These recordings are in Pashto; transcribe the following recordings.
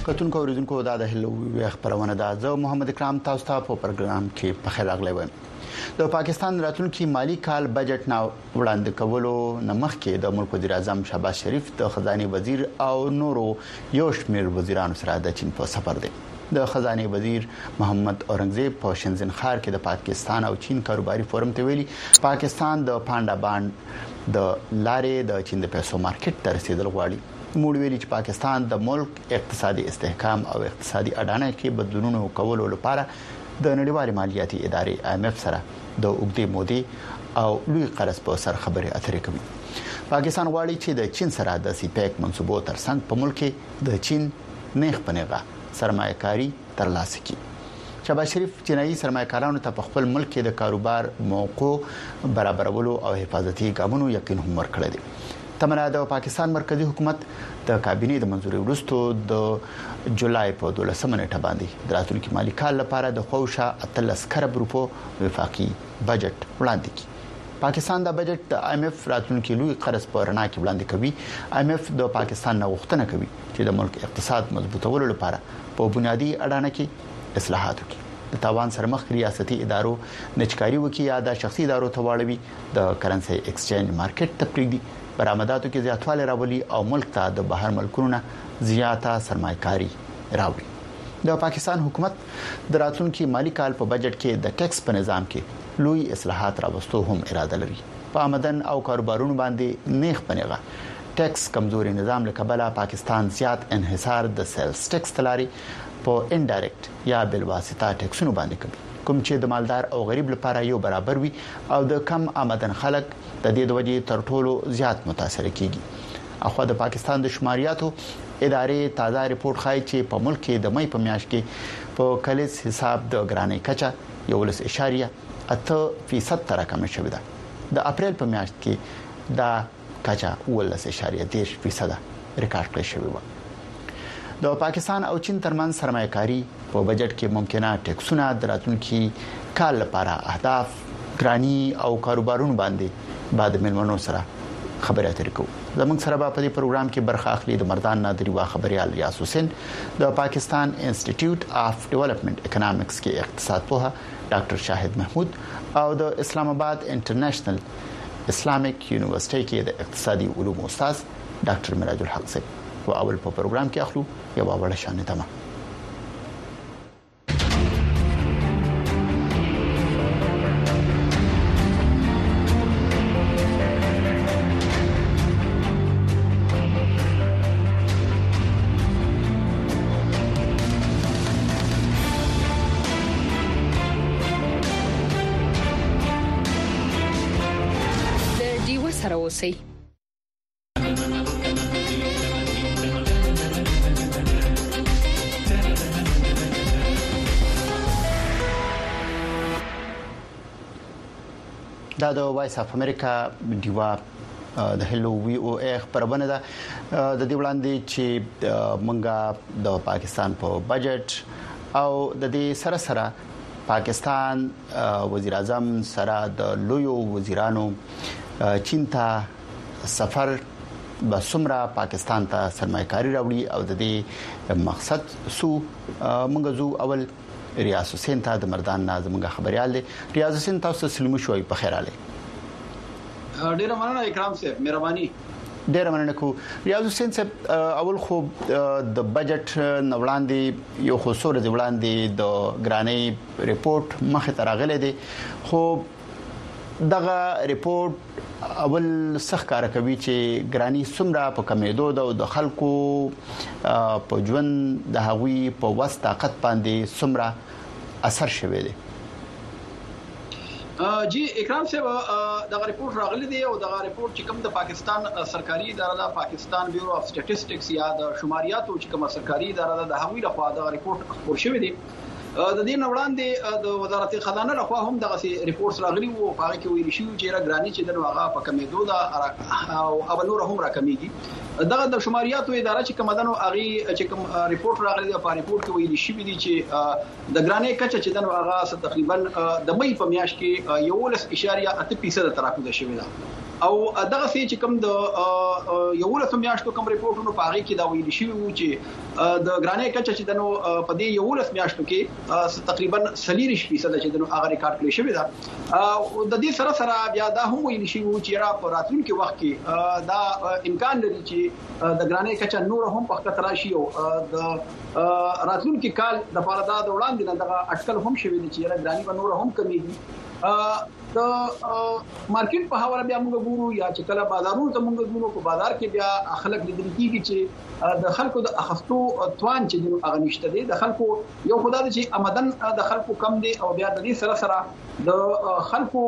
کتونکو اوریدونکو دا د هلو خبرونه ده زه محمد اکرام تاسو ته په پروګرام کې په خیر راغلی وایم. د پاکستان راتلونکي مالی کال بجټ نو وړاندې کولو نمخ کې د ملک وزیر اعظم شهباز شریف د خزانه وزیر او نورو یو شمېر وزیرانو سره د چین په سفر دی. د خزانه وزیر محمد اورنګزیب په شنزن ښار کې د پاکستان او چین کاروباري فورم ته ویلي پاکستان د پانډا باند د لارې د چین د پیسو مارکیټ ته رسیدل غواړي. موږ ویلي چې پاکستان د ملک اقتصادي استحکام او اقتصادي اډانه کې بدلونونه کولو لپاره د نړیوال مالیاتي ادارې IMF سره د اوږدې مودې او لوی قرض په سر خبرې اترې کوي. پاکستان غواړي چې د چین سره د سیپیک منصوبو ترڅنګ په ملک کې د چین نیغ پنیغه سرمایه‌کاري ترلاسه کړي. شهباز شریف چینایي سرمایه‌کارانو ته په خپل ملک کې د کاروبار موقع برابرولو او حفاظتي ګامونو یقین هم ورکړی دی. تمنا د پاکستان مرکزی حکومت د کابینې د منځوري وروسته د جولای په 12 نیټه باندې د راتلونکي مالی کال لپاره د خوشا 13 کروڑ روپو وفاقي بجټ وړاندې کړي. پاکستان د بجټ د IMF راتلونکي لوی قرض په رڼا کې وړاندې کوي. IMF د پاکستان نه غوښتنه کوي چې د ملک اقتصاد مضبوطولو لپاره په بنیادی اډانه کې اصلاحات وکړي. د تاوان سرمخ ریاستي ادارو نچکاري وکړي یا د شخصي ادارو ته واړوي د کرنسي ایکسچینج مارکیټ ته پریږدي برآمداتو کې زیاتوالی راولي او ملک ته د بهر ملکونو زیاته سرمایه‌کاري راوړي. د پاکستان حکومت د راتلونکي مالی کال په بجټ کې د ټیکس په نظام کې لوی اصلاحات راوستو هم اراده لري. په آمدن او کاروبارونو باندې نیغ پنیغه ټیکس کمزوري نظام له کبله پاکستان زیات انحصار د سیلز ټیکس تلاري په انډایرکټ یا بل واسطه ټیکسونو باندې کوي کوم چې د مالدار او غریب لپاره یو برابر وي او د کم آمدن خلک د دې د وجې تر ټولو زیات متاثر کیږي. اخو د پاکستان د شماریاتو ادارې تازه ریپورت ښایي چې په ملک کې د مې په میاشت کې په کلیز حساب د ګرانۍ کچه 11.8% تر کم شوې ده. د اپریل په میاشت کې دا کچه 11.3% ریکارډ کړل شوې و. د پاکستان او چین ترمن سرمایه‌کاري په بجټ کې ممکنه ټیکسونه د راتلونکي کال لپاره اهداف ګرانی او کاروبارونو باندې بعد ملمنو سره خبرې اترې کوو. زموږ سره په دې پروګرام کې برخه اخلي د مردان نادری وا خبريال ریاض حسین د پاکستان انسټیټیوټ اف ډیولپمنٹ اکونومکس کې اقتصاد پوها ډاکټر شاهد محمود او د اسلام آباد انټرنیشنل اسلامیک یونیورسيټي کې د اقتصادي علوم استاد ډاکټر مراج الحق صاحب. و اول په پروګرام کې اخلو یو وړه شانې تمه. د ډیو سره اوسئ. دا د وایس اف امریکا دیوا د هلو وی او خبرونه ده د دې وړاندې چې منګه د پاکستان په بجټ او د دې سره پاکستان وزیر اعظم سره د لویو وزیرانو چین ته سفر بسمره پاکستان ته سرمایه‌کاري راوړي او د دې مقصد سو منګزو اول ریاض حسین ته د مردان نازمغه خبريال دي. ریاض حسین تاسو سلام شوي په خیر علي. ډیر مننه اکرام صاحب مهرباني. ډیر مننه کو ریاض حسین صاحب اول خو د بجټ نوړاندې یو خصوصي وړاندې د ګرانۍ ریپورت مخه ترغله دي خو دغه ریپورت اول سخت کار کوي چې ګرانی سمرا په کمیدو د خلکو په ژوند د هغوی په وسط طاقت باندې سمرا اثر شوی دی. جی اکرام صاحب دا ریپورت راغلی دی او دا ریپورت چې کوم د پاکستان سرکاري اداره ده پاکستان بیورو اف سټټیسټکس یا د شماریاتو چې کوم سرکاري اداره ده د هغوی لخوا دا ریپورت خبر شوی دی. د دې وړاندې د وزارت خزانه لخوا هم دغه ریپورت راغلی وو په هغه کې ویل شو چې راګرانی چې د واغه په کمیدو دا او اولور هم راکمیږي. دغه د شماریاتو اداره چې کوم دنو اغي چې کوم ریپورت راغلی په ریپورت کې ویل شوی دی چې د ګرانی کچه چې دنو واغه تقریبا د مې په میاشت کې 11.8% تراکم شوی ده او دغه سي چې کوم د یو لسم میاشتو کوم ریپورتونو په هغه کې دا ویل شوی وو چې د ګرانې کچه چې دنو په دې یو لسم میاشتو کې تقریبا 40% چې دنو هغه ریکارډ کړی شوی دا او د دې سره بیا دا هم ویل شوی وو چې را په راتلونکي وخت کې دا امکان لري چې د ګرانې کچه نور هم په خطر راشي او د راتلونکي کال د پاره د وړاندې نه دغه اټکل هم شوی دی چې ګرانې به نور هم کمیږي د مارکیټ په حواله بیا موږ ګورو یا چې کله بازارونو ته موږ ګورو په بازار کې بیا خلک لیدل کیږي چې د خلکو د اخستو توان چې د اغه نشته دي د خلکو یو خدای چې آمدن د خلکو کم دي او بیا د دې سره د خلکو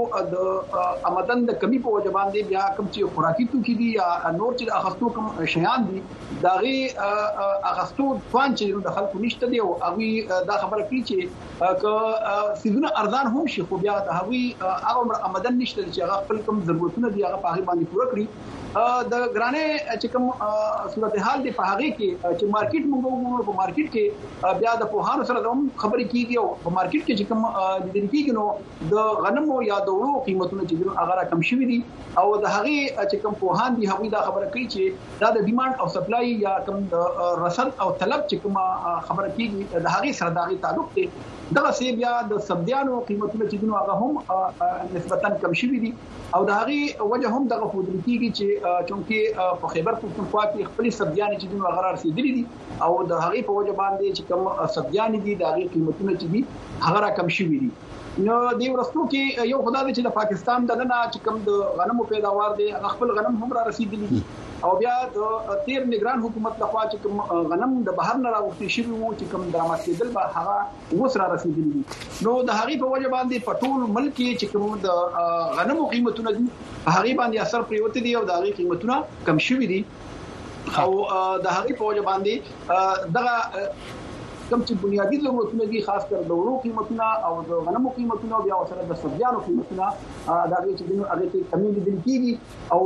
د آمدن د کمی په وجه باندې بیا کوم چې خوراکي توکي دي یا نور چې د اخستو کوم شیان دي داغي اخستو توان چې د خلکو نشته دي او هغه دا خبره کوي چې ک سيزونه ارزان هم شي خو بیا د هغه آمدن نشته چې هغه خپل کوم ضرورتونه دي هغه په هغه باندې پوره کړی د ګرانې چې کوم صورتحال دی په هغه کې چې مارکیټ موږ وګورو په مارکیټ کې بیا د پوهانو سره هم خبرې کیږي او په مارکیټ کې چې کوم د دې کې نو د غنمو یا د وړو قیمتونو چې هغه کم شوي دي او د هغه چې کوم پوهان دي هغه دا خبره کوي چې دا د ډیماند او سپلای یا کوم د رسد او طلب چې کوم خبره کیږي د هغه سره دغه تعلق دی دغه سی بیا د سبزیانو قیمتونه چې هغه هم نسبتاً کم شوي دي او د هغه وجه هم دغه خودل کیږي چې چونکه په خیبر پختونخوا کې خپل سبزیان چې هغه رسیدلي دي او د هغه په وجه باندې چې کوم سبزیان دي د هغه قیمتونه چې دي هغه کم شوي دي نو دی ورستو کې یو خدای چې د پاکستان د نه چې کوم د غنمو پیداوار دي خپل غنم هم را رسیدلي دي او بیا د تیر نگران حکومت لخوا چې کوم غنم د بهر نه راوستي شوی وو چې کوم درآمد کېدل به هغه وسره رسیدلی دي نو د هغه په وجه باندې په ټول ملک کې چې کوم د غنمو قیمتونه دي هغه باندې اثر پریوت دي او د هغه قیمتونه کم شوي دي او د هغه په وجه باندې دغه کوم چې بنیادی ضرورتونه دي خاص کر د وړو قیمتونه او د غنمو قیمتونه بیا سره د سبزیانو قیمتونه دا چې دغه هغه کې کمی لیدل کیږي او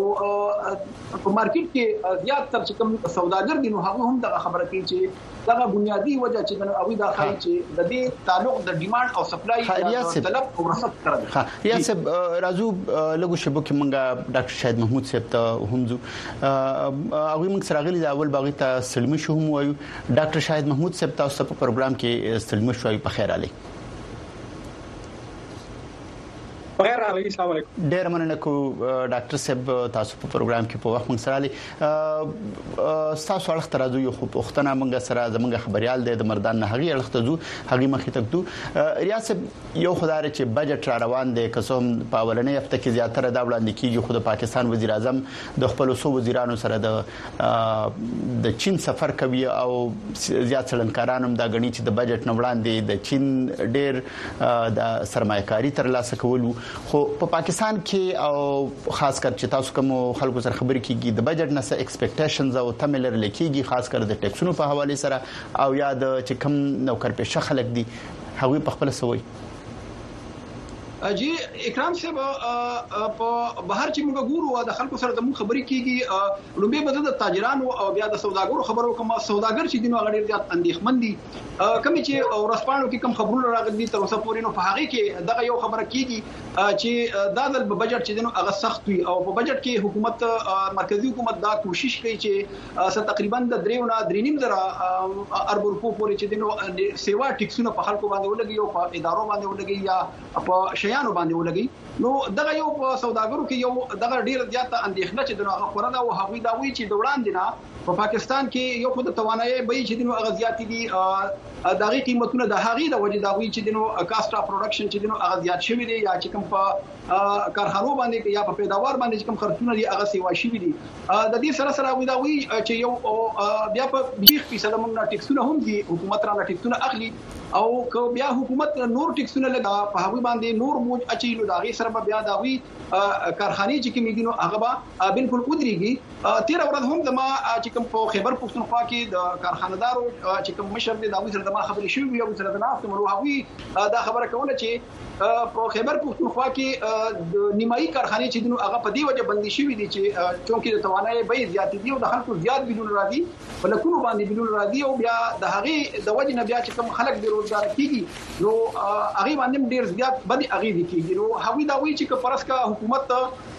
په مارکیټ کې زیات تر چې کوم سوداګر دي نو هغه هم دا خبره کوي چې دا بنیادی وجه چې د اوی دا خای چې د دې تعلق د ډیماند او سپلای طلب او رسد سره دی. ها ریاست راځو لګو شبو کې مونږه ډاکټر شاهد محمود صاحب ته همزو هغه موږ سره غلي دا اول باغی ته سلمی شو هم وایو ډاکټر شاهد محمود صاحب تاسو په پروګرام کې سلمی شوي په خیر علي. بغیر علي السلام علیکم. ډیر مننه کو ډاکټر صاحب تاسو په پروګرام کې په وخت موږ سره علي تاسو اړخ ترازو یو خو پښتنه موږ سره زموږ خبريال د مردان نه هغه اړخ ته زو هغه مخې ته دو ریاست یو خدای چې بجټ را روان دي قسم په ولنې هفته کې زیاتره دا وړاندې کیږي خو د پاکستان وزیر اعظم د خپل سو وزیرانو سره د چین سفر کوي او زیات څلنکارانو دا غني چې د بجټ نه وړاندې د چین ډیر د سرمایه‌کاري تر لاسه کولو خو په پاکستان کې او خاص کر چې تاسو کوم خلکو سره خبرې کیږي د بجټ نه څه ایکسپیکټیشنز او تملر لیکيږي خاص کر د ټیکسونو په حواله سره او یا د چې کوم نوکر پېښه خلک دي هغه په خپل سوي جی اکرام صاحب په بهر چې موږ ګورو د خلکو سره د مون خبرې کیږي لومبه بده د تاجرانو او بیا د سوداګرو خبرو کوم سوداګر چې دینو غړي زیات اندېښمن دي کوم چې ورسپانو کې کوم خبرونه راغلي تر اوسه پورې نو په هغه کې دغه یو خبره کیږي چې دا د بجټ چې دینو هغه سخت وي او په بجټ کې حکومت مرکزی حکومت دا کوشش کوي چې تقریبا د 3.5 زره ارب روپو پورې چې دینو سیوا ټیکسونه په خلکو باندې ولګي او په ادارو باندې ولګي یا په شیانو باندې ولګي نو دغه یو سوداګرو کې یو دغه ډیر زیاته اندېښنه چې دغه خبره دا او هغوی دا وی چې دوران دینه په پاکستان کې یو خود توانایي به چې دینو اغزيات دي دغه قیمتونه د هغې د وجې دا وی چې دینو کاست اف پروډکشن چې دینو اغزيات شوی دي یا چې کوم په کارخانو باندې یا په پیداوار باندې چې کوم خرڅونه دي هغه سیوا شوی دي د دې سره سره وی دا وی چې یو بیا په 20% موږ ټیکسونه هم دي حکومت را ټیکسونه اخلي او که بیا حکومت نور ټیکسونه لګا په هغه باندې نور موج اچي نو دا غي سره بیا دا وی کارخانه چې کوم دي نو هغه به بالکل ودرېږي 13 ورځ هم زما چې کوم په خیبر پختونخوا کې د کارخانه‌دارو چې کوم مشر دي دا وی سره ما خبرې شوې یو سره د ناس مرو هغه دا خبره کوله چې په خیبر پختونخوا کې د نیمایي کارخانه چې دنو هغه په دی وجه بندي شوې دي چې چونکې د توانایي به زیات دي او د خلکو زیات بدون راځي ولکونو باندې بدون راځي او بیا د هغه د وجه نه بیا چې کوم خلک به روزګار کیږي نو هغه باندې ډیر زیات باندې هغه دي کیږي نو هغه دا وی چې پرسکا حکومت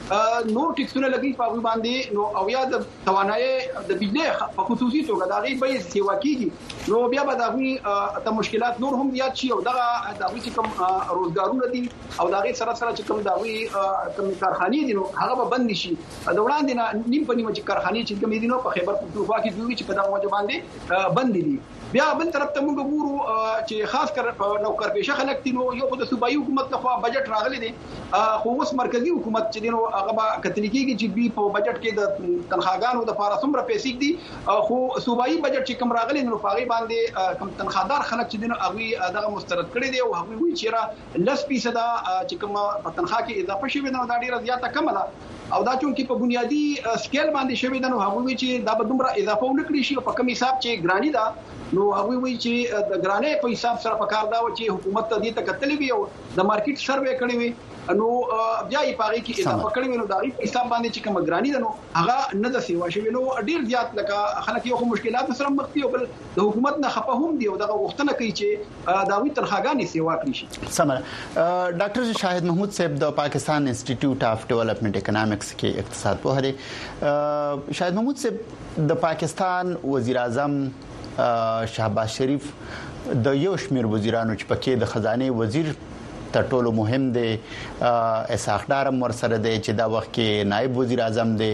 نور ټیکسونه لګي په باندې نو او یا د توانایي د بجلی په خصوصي توګه دا غي به سیوا کیږي نو بیا به دا غي ته مشکلات نور هم زیات شي او دا غي کوم روزګارونه دي او دا غي سره چې کوم دا غي کوم کارخانې دي نو هغه به بند شي دا وړاندې نه نیم په نیمه چې کارخانې چې کوم دي نو په خیبر پختونخوا کې دوی چې په دغه وجه باندې بند دي بیا بل طرف ته موږ ګورو چې خاص کر نوکر پیشه خلک دي نو یو د صوبایي حکومت لخوا بجټ راغلی دی خو اوس مرکزی حکومت چې دینو هغه کتل کېږي چې بي په بجټ کې د تنخواګانو د لپاره څومره پیسې دي خو صوبایي بجټ چې کوم راغلی نو په هغه باندې کوم تنخوادار خلک چې دینو هغه دغه مسترد کړي دي او هغه وی چې را 10% چې کوم په تنخواه کې اضافه شوی نو دا ډیره زیاته کم ده او دا چون کې په بنیادی سکیل باندې شوی ده نو هغه وی چې دا به دومره اضافه ونکړي شي په کوم حساب چې ګرانی ده نو هغه وی چې د ګرانې په حساب سره پکار دا و چې حکومت ته دې ته کتلې وي او د مارکیټ سروې کړې وي نو بیا یې پاره کې اضافه کړې وي نو دا په حساب باندې چې کوم ګرانی ده نو هغه نه د سیوا شوی نو ډیر زیات لکه خلک یو مشکلات سره مخ دي او بل د حکومت نه خپه هم دي او دغه وختونه کوي چې دا وی تنخواګانې سیوا کړی شي سمره ډاکټر شاهد محمود صاحب د پاکستان انسټیټیوټ اف ډیولپمنٹ اکونومکس کې اقتصاد په هره شاهد محمود صاحب د پاکستان وزیر اعظم شهباز شریف د یو شمیر وزیرانو چې پکې د خزانه وزیر تر ټولو مهم دی اسحاق ور سره دی چې دا وخت کې نائب وزیر اعظم دی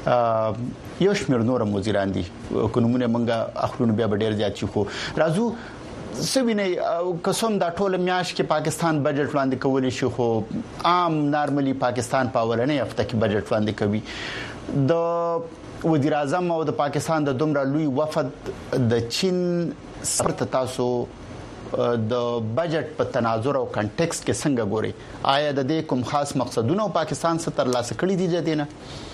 یو شمیر نور وزیران دي قانونونه منګه اخلون بیا ډیر زیات شي خو راځو سوینه قسم دا ټول میاش کې پاکستان بجټ وړاندې کولی شي خو عام نارملی پاکستان په اولنې هفته کې بجټ وړاندې کوي د وزیر اعظم او د پاکستان د دومره لوی وفد د چین سره تاسو د بجټ په تناظر او کنټیکست کې څنګه ګوري آیا د دې کوم خاص مقصدونه پاکستان څخه ترلاسه کړی دي جدي نه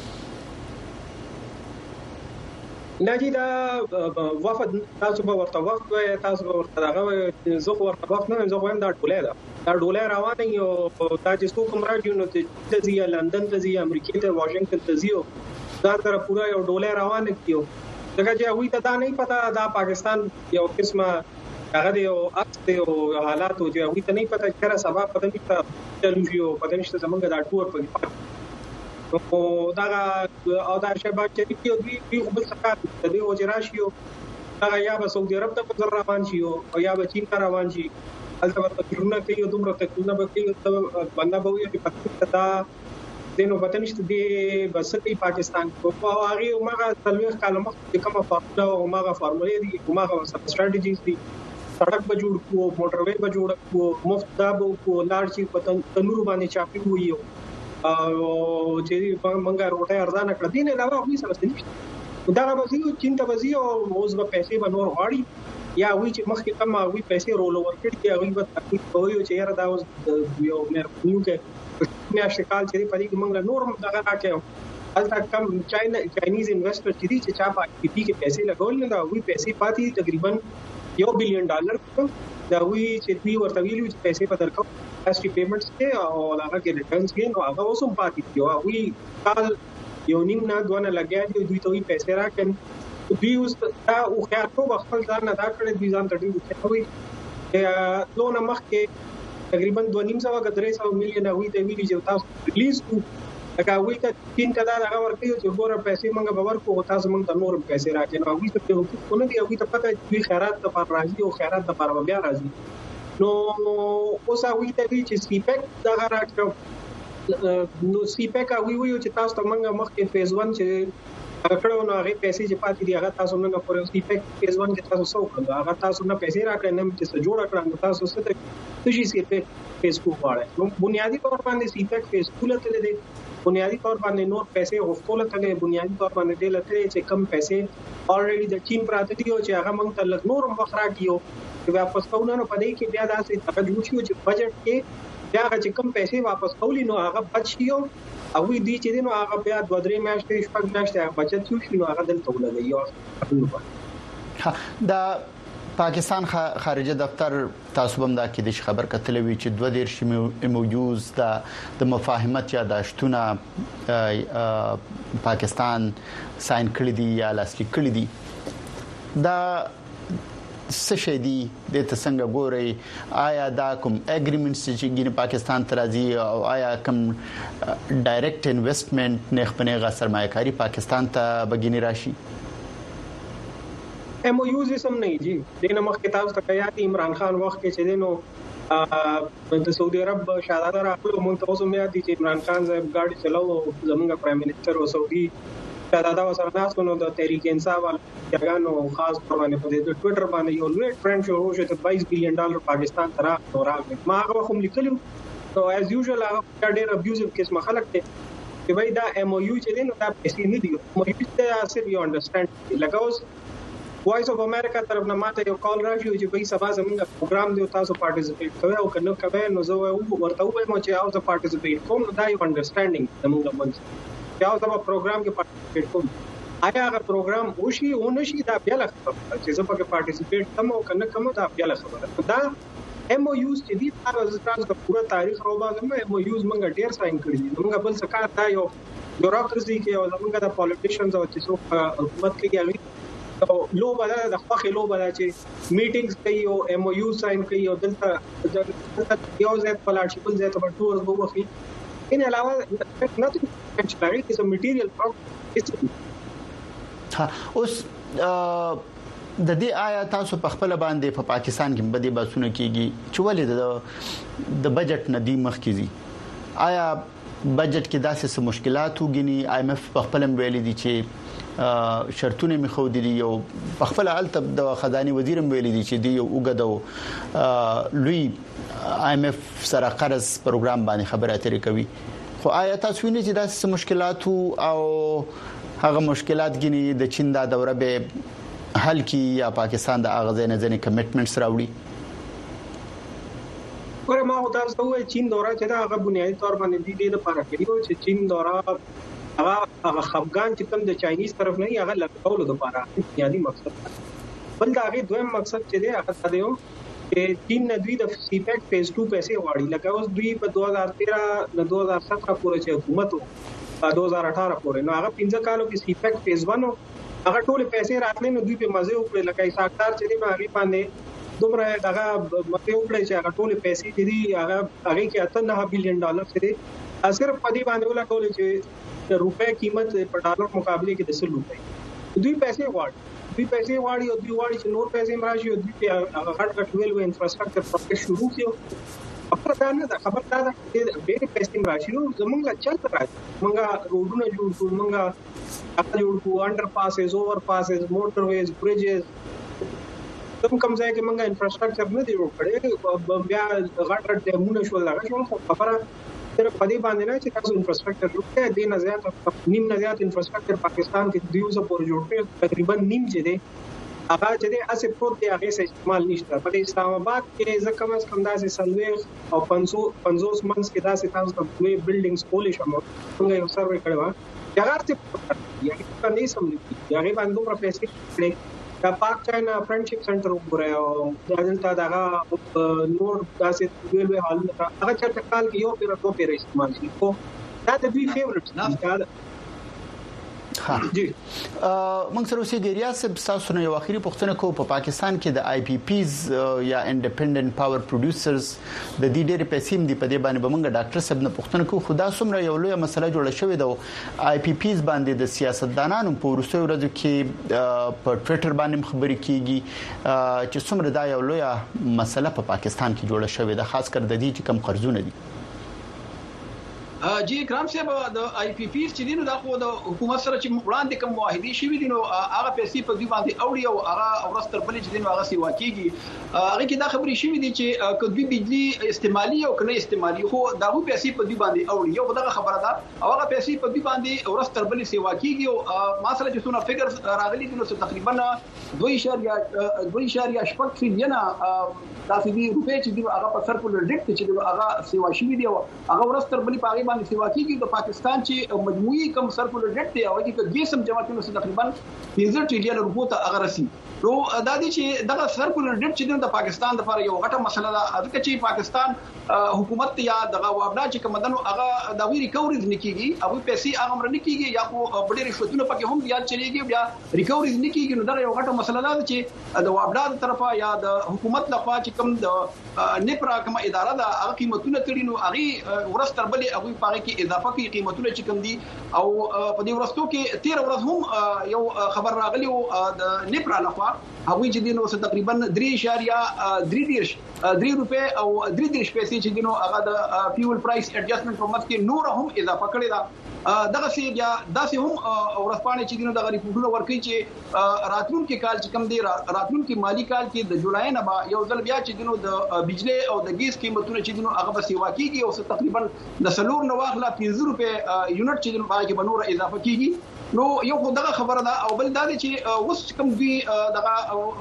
ناجی دا وفد تاسو به ورته وخت وای تاسو به ورته هغه زه ورته وخت نه زه وایم دا ډوله روانه یو دا چې څوک راځي نو ته ځي لندن ته ځي امریکا ته واشنگټن ته ځي دا تر پورا یو ډوله روانه کیو دغه چې وی ته دا نه پتا دا پاکستان یو قسمه هغه دی او عکس دی او حالات او چې وی ته نه پتا چې سبا پته نشته چلو شو پته نشته زمونږ دا ټور په او دا او دا شباب چې کیو دی بل څه دی او جراشیو دا یا به سعودي عرب ته په روان شي او یا به چین ته روان شي البته تکرونه کوي دومره تکرونه به کوي باندې به وي چې پتا دینو پته نشته دی بس کې پاکستان کو هغه عمره تلويخ کلمه کومه فارمولا او عمره فارمولې دي عمره سټریټیجیز دي سړک به جوړ کو موټر وې به جوړ کو مفت دا به کو لاړ شي پتن تنور باندې چاپی وي او چې منګه روټه ارزانه کړ دي نه علاوه هیڅ څه نشته دا به زیو چین ته وزي او اوس به پیسې به نور غواړي یا وی چې مخکې کم وی پیسې رول اوور کړي چې هغه به تکلیف کوي چې یاره دا اوس یو مېرو کې میاشتې کال چې په دې کې موږ نور هم دغه راکې البته کم چاینیز انویسټر چې چا په پی کې پیسې لګول نه دا وی پیسې پاتې تقریبا $1 بلین دا وی چې دوی ورته ویلو چې پیسې په درکو کاسټي پیمنټس کې او هغه کې ریټرنز کې نو هغه اوس هم پاتې دی او وی کال یو نیم نه دوه لګیا دي دوی ته وی پیسې راکړي دوی اوس دا او خیاطو خپل ځان نه دا کړی دوی ځان ته وی لونه مخ کې تقریبا 2.5 مليون وی ته ویلي چې تاسو ریلیز کو لکه وی ته تین کدا هغه ورکړي چې ګوره پیسې موږ به ورکو تاسو موږ ته نور پیسې راکړي نو وی ته حقوق نه دی وی ته پته دوی خیرات ته پر راځي او خیرات ته پر بیا راځي نو اوس وی ته چې سپیک دا راکړو نو سپیک وی چې تاسو ته موږ مخکې فیز 1 چې کړو نو هغه پیسې چې پاتې دي هغه تاسو نه پورې سپیک فیز 1 کې تاسو سو کړو هغه تاسو نه پیسې راکړئ نه چې څه جوړ کړئ تاسو څه ته شي سپیک فیز 2 واړه نو بنیادی طور باندې سپیک فیز 2 لته دي بنیادی طور باندې نور پیسې غوښتل ته بنیادی طور باندې دې لته چې کم پیسې الریډي د چین پراته دي او چې هغه موږ ته لږ نور مخرا کیو چې واپس کوو نه پدې کې بیا داسې تقدم شو چې بجټ کې بیا چې کم پیسې واپس کولی نو هغه بچیو او دې چې نو هغه بیا 2-3 میاشتې شپږ میاشتې بچت شو نو هغه دلته ولګي دا پاکستان خارجه دفتر تاسو هم دا کې د خبر کتلې وی چې 2 موجوز د مفاهمت یا داشتونه پاکستان ساين کړی دي یا لاسلیک کړی دي دا څه شي دي د څنګه ګوري آیا دا کوم اګریمنټس چې ګینه پاکستان ترازی او آیا کوم ډایرکټ انویسټمنټ نه خپنه سرمایه‌کاری پاکستان ته بګینی راشي MOUs یې سم نه جی دینه مخ کتاب ته یاد عمران خان وخت کې چې دینو د سعودي عرب شاهزاده راغلو مونږ ته اوسم یاد دي چې عمران خان صاحب ګاډي چلاو زمونږ پرایم منسٹر او سعودي شاهزاده وسره ناس کو نو د تحریک انصاف ولګانو خاص پر باندې په دې ټوئیټر باندې یو لوی ټرند شروع شو چې $22 بلین پاکستان ته راغلی ما هغه کوم لیکلو نو ایز یوزوال هغه ډېر ابیوزیو قسم خلک ته چې وای دا MOU چې دین دا پیسې نه دی MOU ته صرف یو انډرستانډ لګاوس وایس اف امریکا طرف نه ماته یو کال راځي چې به سبا زموږ پروګرام دی تاسو پارټیسپیټ کوئ او کنه کوي نو زه ورته وایم چې او زه پارټیسپیټ کوم دا یو انډرستانډینګ زموږ منځ یا زه په پروګرام کې پارټیسپیټ کوم آیا هغه پروګرام وشي او نشي دا بیا له خبره چې زه په پارټیسپیټ کوم او کنه کوم دا بیا له خبره دا MOUs چې دي تاسو د پوره تاریخ راوباسم MOUs موږ ډیر ساين کړی دي موږ بل څه کار دا یو بیوروکراسي کې او زموږ د پالیټیشنز او چې څو حکومت کې هغه لو بدا د خواخې لو بدا چې میټینګز کوي او MOU ساين کوي او دلته یو ځای په لاړ شي بل ځای ته په ټور وګورئ ان علاوه nothing actually is a material problem اوس د دې آیا تاسو په خپل باندې په پاکستان کې بدی باسونه کیږي چې ولې د بجټ ندی مخ کیږي آیا بجټ کې داسې مشکلات وګني IMF په خپل ویلي دي چې شرطونه مخو دي یو په خپل حالت د خزاني وزیر ویلي دي چې دی یو وګدو لوی IMF سره قرض پروګرام باندې خبره اترې کوي خو آیا تاسو وینئ چې داسې مشکلات او هغه مشکلات غني د چین دا دوره به حل کی یا پاکستان د اغاز نه ځنې کمټمنټس راوړي ګوره ما تاسو ته وایي چین دوره چې دا هغه بنیادی تور باندې دی د لپاره کړی چې چین دوره هغه افغان چې کوم د چاینیز طرف نه هغه لګولو د لپاره بنیادی مقصد بل دا غي دویم مقصد چې دی هغه دیو چې چین د دوی د CPEC فیز 2 پیسې واړي لکه اوس دوی په 2013 د 2017 پورې چې حکومت او 2018 پورې نو هغه 15 کالو کې CPEC فیز 1 هغه ټول پیسې راتلې نو دوی په مزه وکړي لکه ساکتار چې دی هغه باندې دومره دغه مته وکړي چې هغه ټول پیسې چې دی هغه کې $8 بلین چې دی صرف په دې باندې ولا کول چې د روپے قیمت په ډالر مقابله کې 10 روپے دوی پیسې واړي او دوی واړي چې نور پیسې مراشي او دوی په غټ ویل انفراستراکچر پروجیکټ شروع کیو خبر دا چې ډېر پیسې مراشي نو زمونږ چلته راځي مونږه روډونه جوړ کړو مونږه جوړ کړو انډر پاسز اوور پاسز موټر ویز بریجز کوم ځای کې مونږه انفراستراکچر نه دی جوړ کړی بیا غټ ډیمونه شو لږه شو خبره صرف په دې باندې نه چې تاسو انفراستراکچر جوړ کړئ د نه زیات نیم نه زیات انفراستراکچر پاکستان کې دیو زو پور جوړ کړی تقریبا نیم چې دی هغه چې دی اسه پروت دی هغه څه استعمال نشته په اسلام آباد کې ځکه مس کم داسې سلويخ او 500 منس کې داسې تاسو ته لوی بلډینګز پولیش هم څنګه یو سروې کړو هغه څه یعنی کني سم نه هغه باندې دومره پیسې کړې دا پاک چاینا فرندشپ سنټر وګورئ او دلته دا نور داسې ویلوي حالونه هغه چې کال کې یو پیر تو پیر استعمال شي خو دا د دوی فیورټس نه ها جی موږ سره اوسې ګریا سب تاسو نه یو اخیری پوښتنه کوم په پاکستان کې د IPPs یا انډیپندنت پاور پروډوسرز د دې ډېر پیسې دي په دې باندې به موږ ډاکټر صاحب نه پوښتنه کوو خدا سمره یو لوی مسله جوړه شوې ده IPPs باندې د سیاستدانانو په وروستیو ورځو کې په ټوئیټر باندې خبرې کیږي چې سمره دا یو لوی مسله په پاکستان کې جوړه شوې ده خاص کر د دې چې کم قرضونه دي جی کرام صاحب د IPPs چې دینو دا خو د حکومت سره چې وړاندې کوم معاهدې شوي دي نو هغه پیسې په دوی باندې اوړي او هغه ورستر بلې چې دینو هغه سی واقعيږي هغه کې دا خبرې شوي دي چې کدوې بجلی استعمالي او کنه استعمالي خو دا هو پیسې په دوی باندې اوړي یو دغه خبره ده او هغه پیسې په دوی باندې ورستر بلې سی واقعيږي او ما سره چې څونه فګرز راغلي دي نو تقریبا 2.8 تریلیون تاسو دې روپې چې دی هغه په سرکولر ډیکټ چې هغه سیوا شوي دی هغه ورستر بلې په باندې سیوا کیږي د پاکستان چې مجموعي کم سرکولر ډیټ دی او چې د 20 جمع کړو تقریبا 15 ټریلیون روپو ته هغه رسیدي نو دا دي چې دغه سرکولر ډیټ چې د پاکستان لپاره یو غټه مسله ده ځکه چې پاکستان حکومت یا دغه وابلا چې کومدنو هغه د وی ریکوريز نکېږي هغه پیسې هغه مر نکېږي یا خو ډېر رشوتونه پکې هم زیات چلیږي بیا ریکوريز نکېږي نو دا یو غټه مسله ده چې د وابلا تر طرفه یا د حکومت لخوا چې کوم د نپرا کوم اداره ده هغه قیمتونه تړي نو هغه ورستر بلې هغه پاره کې اضافه کوي قیمتونه چې کوم دي او په دې ورستو کې 13 ورځ هم یو خبر راغلی او د نپرا لخوا هغه چې دینو تقریبا 3.3 روپے او 3 پیسې چې دینو هغه د فیول پرایس ایڈجسټمنټ په مت کې نور هم اضافه کړی دا دغه سی بیا داسې هم ورسپانه چې دینو دغه ریپورتونه ورکړي چې راتلونکي کال چې کم دی راتلونکي مالی کال کې د جولای نه با یو ځل بیا چې دینو د بجلی او د ګیس قیمتونه چې دینو هغه به سیوا کیږي او تقریبا د سلور نو واخلا 15 روپے یونټ چې دینو باندې به نور اضافه کیږي نو یو خو دغه خبره ده او بل دا چې اوس کوم دی دغه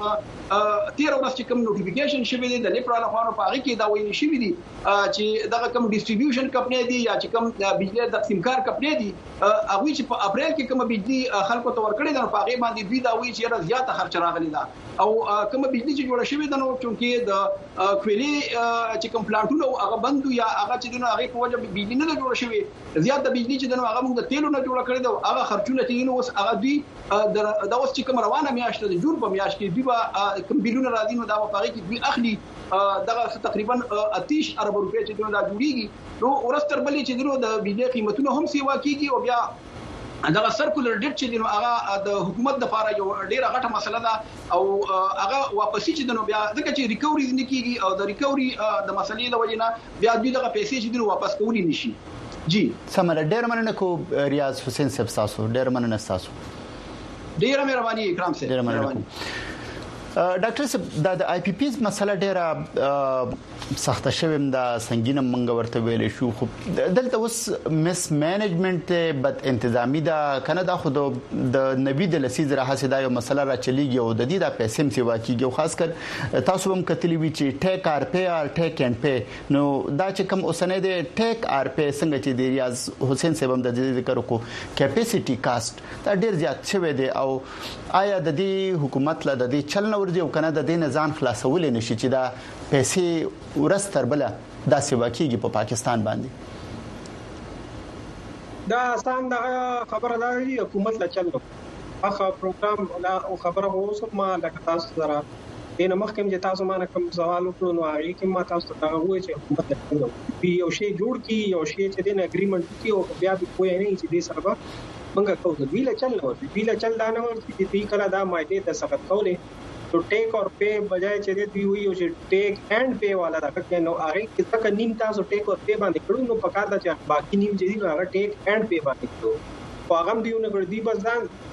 13 ورځې چې کوم نوټیفیکیشن شوی دی د لیپرال خوانو په هغه کې دا ویل شوی دی چې دغه کوم ډیسټریبیوشن کمپنی دی یا چې کوم بجلی تقسیم کار کمپنی دی هغه چې په اپریل کې کوم بجلی خلکو ته ورکړي دا په هغه باندې دوی دا وایي چې زیاته خرچ راغلی دا او کوم بجلی چې جوړه شوی ده نو چې د کویلی چې کوم پلانټونو هغه بندو یا هغه چې دنه هغه په وجه بجلی نه جوړه شوی زیات د بجلی چې دنه هغه موږ د تیلو نه جوړه کړی دا هغه خرچونه چې نو اوس هغه دوی دا اوس چې کوم روانه میاشت د جون په میاشت کې دوی کوم بلونه راځي نو دا په هغه کې دوی اخلي دغه تقریبا 30 ارب روپے چې دنه دا جوړیږي نو ورستر بلې چې دنه د بجلی قیمتونه هم سیوا کیږي او بیا دغه سرکولر ډیټ چې دنه هغه د حکومت د لپاره یو ډیره غټه مسله ده او هغه واپسی چې دنه بیا ځکه چې ریکوريز نکېږي او د ریکوري د مسلې د وجې نه بیا دوی دغه پیسې چې دنه واپس کولی نشي جی سمره ډیر مننه کو ریاض حسین صاحب تاسو ډیر مننه تاسو ډیر مهرباني اکرام صاحب ډیر مننه ډاکټر صاحب د آی پی پی مسله ډیره سخت شوم دا سنگینه منګ ورته ویل شو خو دلته اوس مس منیجمنت بد انتظامی دا کنه دا خود د نبی د لسیز راځي دا یو مسله را چلیږي او د دې د پیسې سیوا کیږي خاص کر تاسو هم کتلی وی چې ټیک آر پی آر ټیک اینڈ پی نو دا چې کوم اوسنه دی ټیک آر پی څنګه چې دی ریاض حسین صاحب هم د ذکر کو کیپاسټی کاست دا ډیر زیات شوی دی او آیا د دې حکومت له د دې چلن ورځي او کنه د دې نظام خلاصول نشي چې دا پیسې ورستر بل دا سیوا کیږي په پاکستان باندې دا آسان دا خبره ده چې حکومت لا چلو هغه پروګرام لا خبره اوسه ما لکه تاسو سره دینه مخکې چې تاسو ما کوم سوال وکړو نو هغه کې ما تاسو ته وایي چې حکومت لا چلو یو شی جوړ کی یو شی چې دین اګریمنت کی او بیا به کوی نه چې دې سره منګه کوو ویله چلو ویله چل دا نه ورته چې کله دا مایده د سخت کولې تو ټیک اور پے بجای چې دې وی یو چې ټیک اینڈ پے والا راکړي نو هغه کې څنګه نیم تاسو ټیک اور پے باندې کړو نو پکار دا چې باقي نیم چې دی هغه ټیک اینڈ پے باندې کړو او هغه دیونه کړ دی بس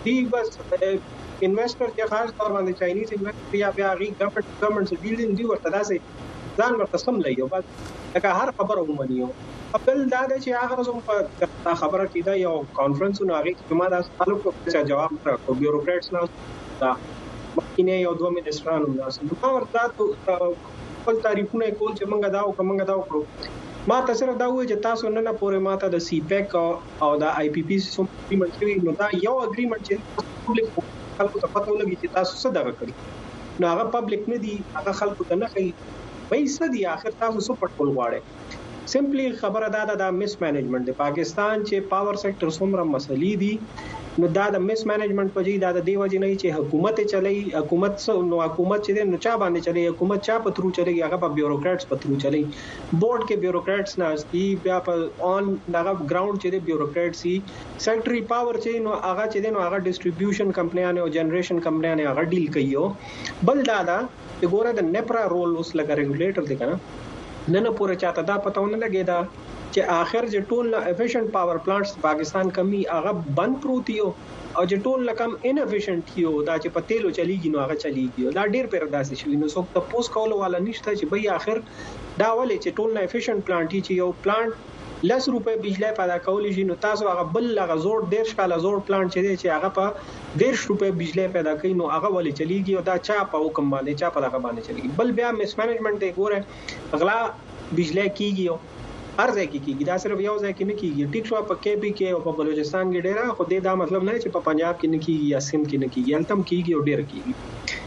انویسټر چې خاص تور باندې چاینیز انویسټر یا بیا هغه ګورنمنت سے ډیل دی ورته داسې ځان ورته سم لایو بس لکه هر خبره ومنیو خپل دا چې هغه زموږ په خبره کې دا یو کانفرنس نو هغه کې ما دا سوالو په جواب ورکړ بیوروکراتس نه دا مخکینه یو دوه منسټرانو ناس نو ورته خپل تعریفونه کول چې منګه دا او کومه دا وکړو ما تاسو دا وایي چې تاسو نن پورې ماته د سی پیک او د آی پی پی سم اګریمنت کوي نو دا یو اګریمنت چې پبلک خلکو ته پته ولګي چې تاسو څه دا کړی نو هغه پبلک نه دی هغه خلکو ته نه کوي پیسې دی اخر تاسو څه پټول غواړئ سمپلی خبره دا د مس مینجمنت د پاکستان چې پاور سېکټر څومره مسلې دي نو دا د مس مینجمنت په جې دا د دیو جن چې حکومت چلای حکومت نو حکومت چې نو چا باندې چلای حکومت چا په ترو چلای هغه په بیوروکراتس په ترو چلای بورډ کې بیوروکراتس نه استي بیا په اون دغه ګراوند چې د بیوروکراتس سېکټري پاور چې نو هغه چې نو هغه ډیسټریبیوشن کمپنیانه او جنریشن کمپنیانه هغه ډیل کوي بل دا چې ګوره د نپرا رول اوس لکه ریګولیټر دی کنه نن پورې چاته دا پتاونه لګیدا چې اخر چې ټول افیشنٹ پاور پلانټس پاکستان کمی هغه بند پروت یو او چې ټول لکم ان افیشنٹ یو دا چې پتیلو چلیږي نو هغه چلیږي دا ډیر پر داسې شوی نو څوک ته پوس کول والا نشته چې بای اخر دا ولې چې ټول افیشنٹ پلانټ چې یو پلانټ 10 روپے بجلی پیدا کولی شي نو تاسو هغه بل هغه زوړ 10 کاله زوړ پلانټ چې هغه په 10 روپے بجلی پیدا کوي نو هغه ولې چلیږي او دا چا په حکم باندې چا په هغه باندې چلیږي بل بیا مس مینجمنت دی ګوره اغلا بجلی کیږي هر ځای کې کیږي دا صرف یو ځای کې نه کیږي ټیک شو په کې پی کې او په بلوچستان کې ډیره خو دا مطلب نه چې په پنجاب کې نه کیږي یا سند کې نه کیږي التم کیږي او ډیر کیږي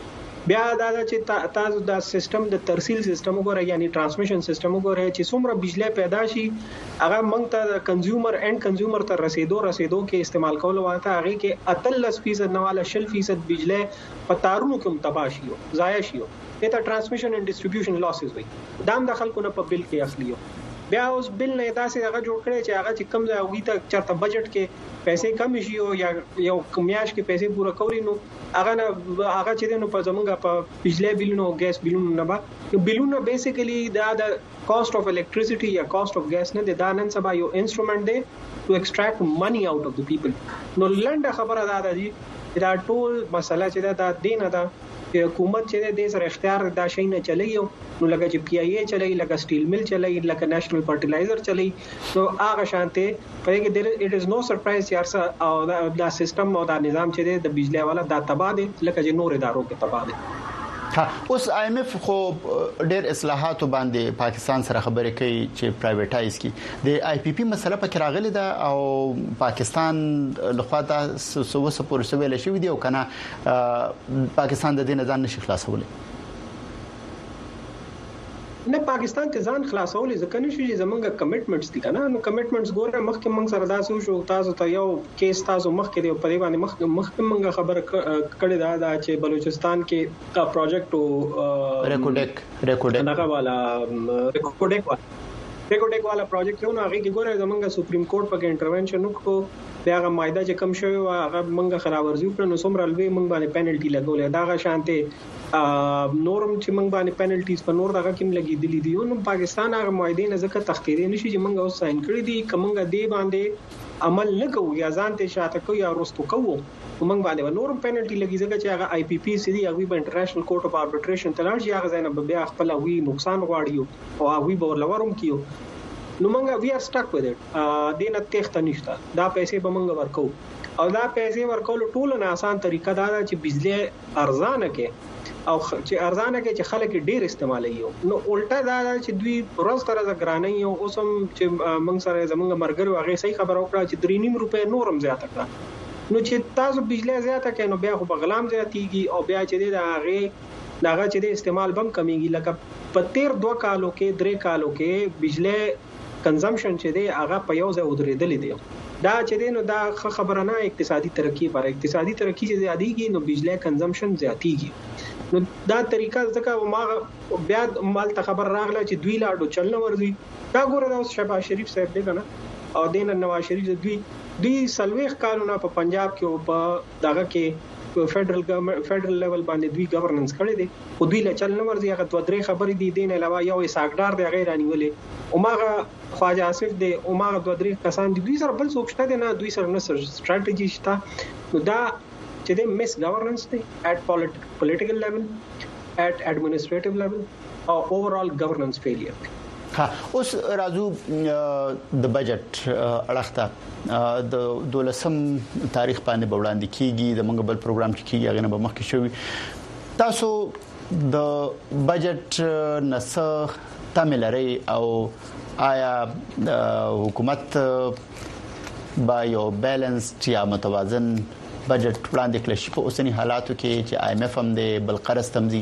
بیا دا چې تاسو دا سیستم د ترسیل سیستم وګورئ یعنی ترانسمیشن سیستم وګورئ چې څومره بجلی پیدا شي هغه موږ ته کنزیومر اینڈ کنزیومر ته رسیدو کې استعمال کول وته هغه کې 83% نه والا 0% بجلی په تارونو کې متباشي او ضایع شي ته ترانسمیشن اینڈ ډیسټریبیوشن لاسز وي دام د خلکو نه په بل کې اخلي بیا اوس بل نه داسې هغه جوړ کړي چې هغه چې کم ځای وي ته چرته بجټ کې پیسې کم شي او یا یو کمیاش کې پیسې پوره کوي نو هغه چې نو په زمونږه په بجلی بیلونو او ګیس بیلونو نه با بیلونو بیسیکلی دا د کاست اف الیکټریسيټي یا کاست اف ګیس نه د دانن سبا یو انسټرومنت دی ټو ایکسټراکټ منی اوټ اف د پیپل نو لنډه خبره دا دی دا ټول مسله چې دا دینه دا حکومت چې د سر اختیار دا شي نه چلی نو لکه چې پی ای ای چلی لکه سټیل مل چلی لکه نېشنل فرټیلایزر چلی نو هغه شانته پرې کې اټ از نو سرپرایز یار او دا سیستم او دا نظام چې د بجلی والا دا تباہ دي لکه چې نور ادارو کې تباہ دي اوس آی ایم ایف خو ډېر اصلاحات باندې پاکستان سره خبرې کوي چې پرایویټایز کی د آی پی پی مسله پکې راغلی ده او پاکستان لخوا دا سپور سویل شوی دی او کنه پاکستان د دې نه ځان نشي خلاصولای نه پاکستان ته ځان خلاصول ځکه نشي چې زمونږه کمټمنټس دي کنه نو کمټمنټس ګوره مخکې موږ سره داسې شو تاسو ته یو کیس تاسو مخکې دی په دې باندې مخکې موږ خبر کړی دا چې بلوچستان کې کا پروجیکټ او ریکورډک هغه والا ریکورډک والا پروجیکټ یو نو هغه کې ګوره زمونږه سپریم کورټ په انټرونشن وکړو داغه مایده چې کم شوی او هغه موږ خرابورځو کړو نو څومره لوی موږ باندې پینلټي لګولې داغه شانته نورم چې موږ باندې پینلټیز په نور دغه کوم لګیدلې دي نو پاکستان هغه معاهده نه ځکه تخکیرې نشي چې موږ اوس ساين کړی دي کومه دی باندې عمل نه کوو یا ځان ته شاته کوو یا رستو کوو موږ باندې نورم پینلټي لګي ځکه چې هغه آی پی پی سي دی هغه په انټرنیشنل کورټ اف اربیټریشن تلل شي هغه ځنه بیا خپل وی نقصان غواړي او هغه به لورم کیو نو موږ وی ار سټک وذ اټ دینه تخته نشته دا پیسې به موږ ورکو او دا پیسې ورکول ټول نه آسان طریقه دا چې بجلی ارزانه کې او چې ارزانه کې چې خلک ډیر استعمالي نو الټا دا چې دوی روز تر از ګرانې او اوسم چې موږ سره زمونږ مرګر واغې صحیح خبر وکړه چې 3.5 روپے نورم زیاته کړه نو چې تاسو بجلی زیاته کې نو بیا خو بغلام زیاتیږي او بیا چې دا هغه چې د استعمال بم کمیږي لکه په 2 کالو کې 3 کالو کې بجلی کنزمپشن چې دی هغه په یو ځای ودرېدل دي دا چې دی نو دا خبره نه اقتصادي ترقی پر اقتصادي ترقی چې زیاتیږي نو بجلی کنزمپشن زیاتیږي نو دا طریقه ځکه ما بیا مال ته خبر راغله چې دوی لاړو چلنه ورځي دا ګوره دا شهباز شریف صاحب دی کنه او دین نواز شریف دوی سلويخ قانونا په پنجاب کې او په دغه کې فیډرل لیول باندې دوی گورننس کړی دی او دوی له چلنه ورځي هغه دوه درې خبرې دي دین علاوه یو ساګدار دی غیر انیولې او ماغه خواجه آصف دی او ماغه دوه درې کسان دي دوی سره بل څوک شته دی نه دوی سره نه سټریټجی شته نو دا چې د مس گورننس دی at political level at administrative level او overall governance failure اوس راځو د بجټ اړخته د 12 تاریخ باندې وړاندې کیږي د منګ بل پروګرام کې کیږي هغه نه به مخکې شوی تاسو د بجټ نسخ تملري او آیا حکومت با یو بیلانس یا متوازن بجټ وړاندې کړی شي په اوسنی حالاتو کې چې آی ایم ایف هم د بل قرض تمزي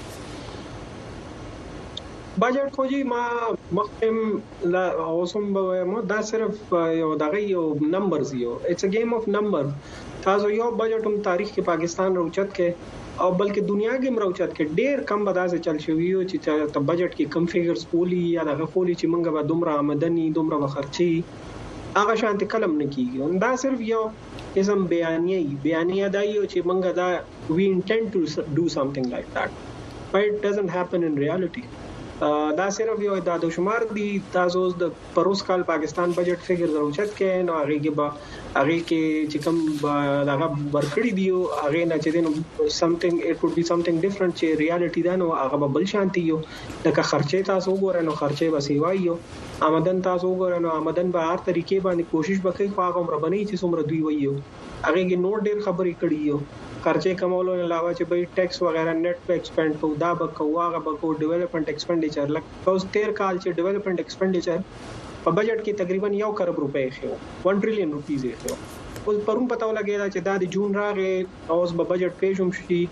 بجټ خو جی ما مخکم لا اوسم به دا صرف یو دغه یو نمبرز یو اټس ا گیم اف نمبر تاسو یو بجټ هم تاریخ کې پاکستان روچت کې او بلکې دنیا کې مروچت کې ډېر کم بداسه چل شوی یو چې ته بجټ کې کم فیګرز پولی یا دغه پولی چې موږ به دومره آمدنی دومره خرچي هغه شانت کلم نه کیږي دا صرف یو قسم بیانیه دا یو چې موږ دا we intend to do something like that but it doesn't happen in reality دا صرف یو د شمار دي تاسو د پروس کال پاکستان بجټ فیګر دروچت کې نو هغه کې چې کوم دغه ورکړی دی هغه نه چې نو something it would be something different چې ریالټي دا نو هغه بل شانتي یو لکه خرچه تاسو وګورئ نو خرچه به سیوایو آمدن تاسو وګورئ نو آمدن به هر طریقې باندې کوشش وکړي خو هغه عمر باندې چې څومره دوی وایو هغه کې نوٹ ډیر خبرې کړي یو خرچه کمولو نه علاوه چې به ټیکس وغیرہ نیټ په ایکسپینډ کو دا بکواغه بکو ډیولپمنٹ ایکسپینډیچر لکه اوس 13 کال چې ډیولپمنٹ ایکسپینډیچر په بجټ کې تقریبا 1 کروڑ روپے خو 1 ټریلیون روپیز خو اوس پرون پتاو لګیدا چې دا د جون راغې اوس په بجټ پیښوم شي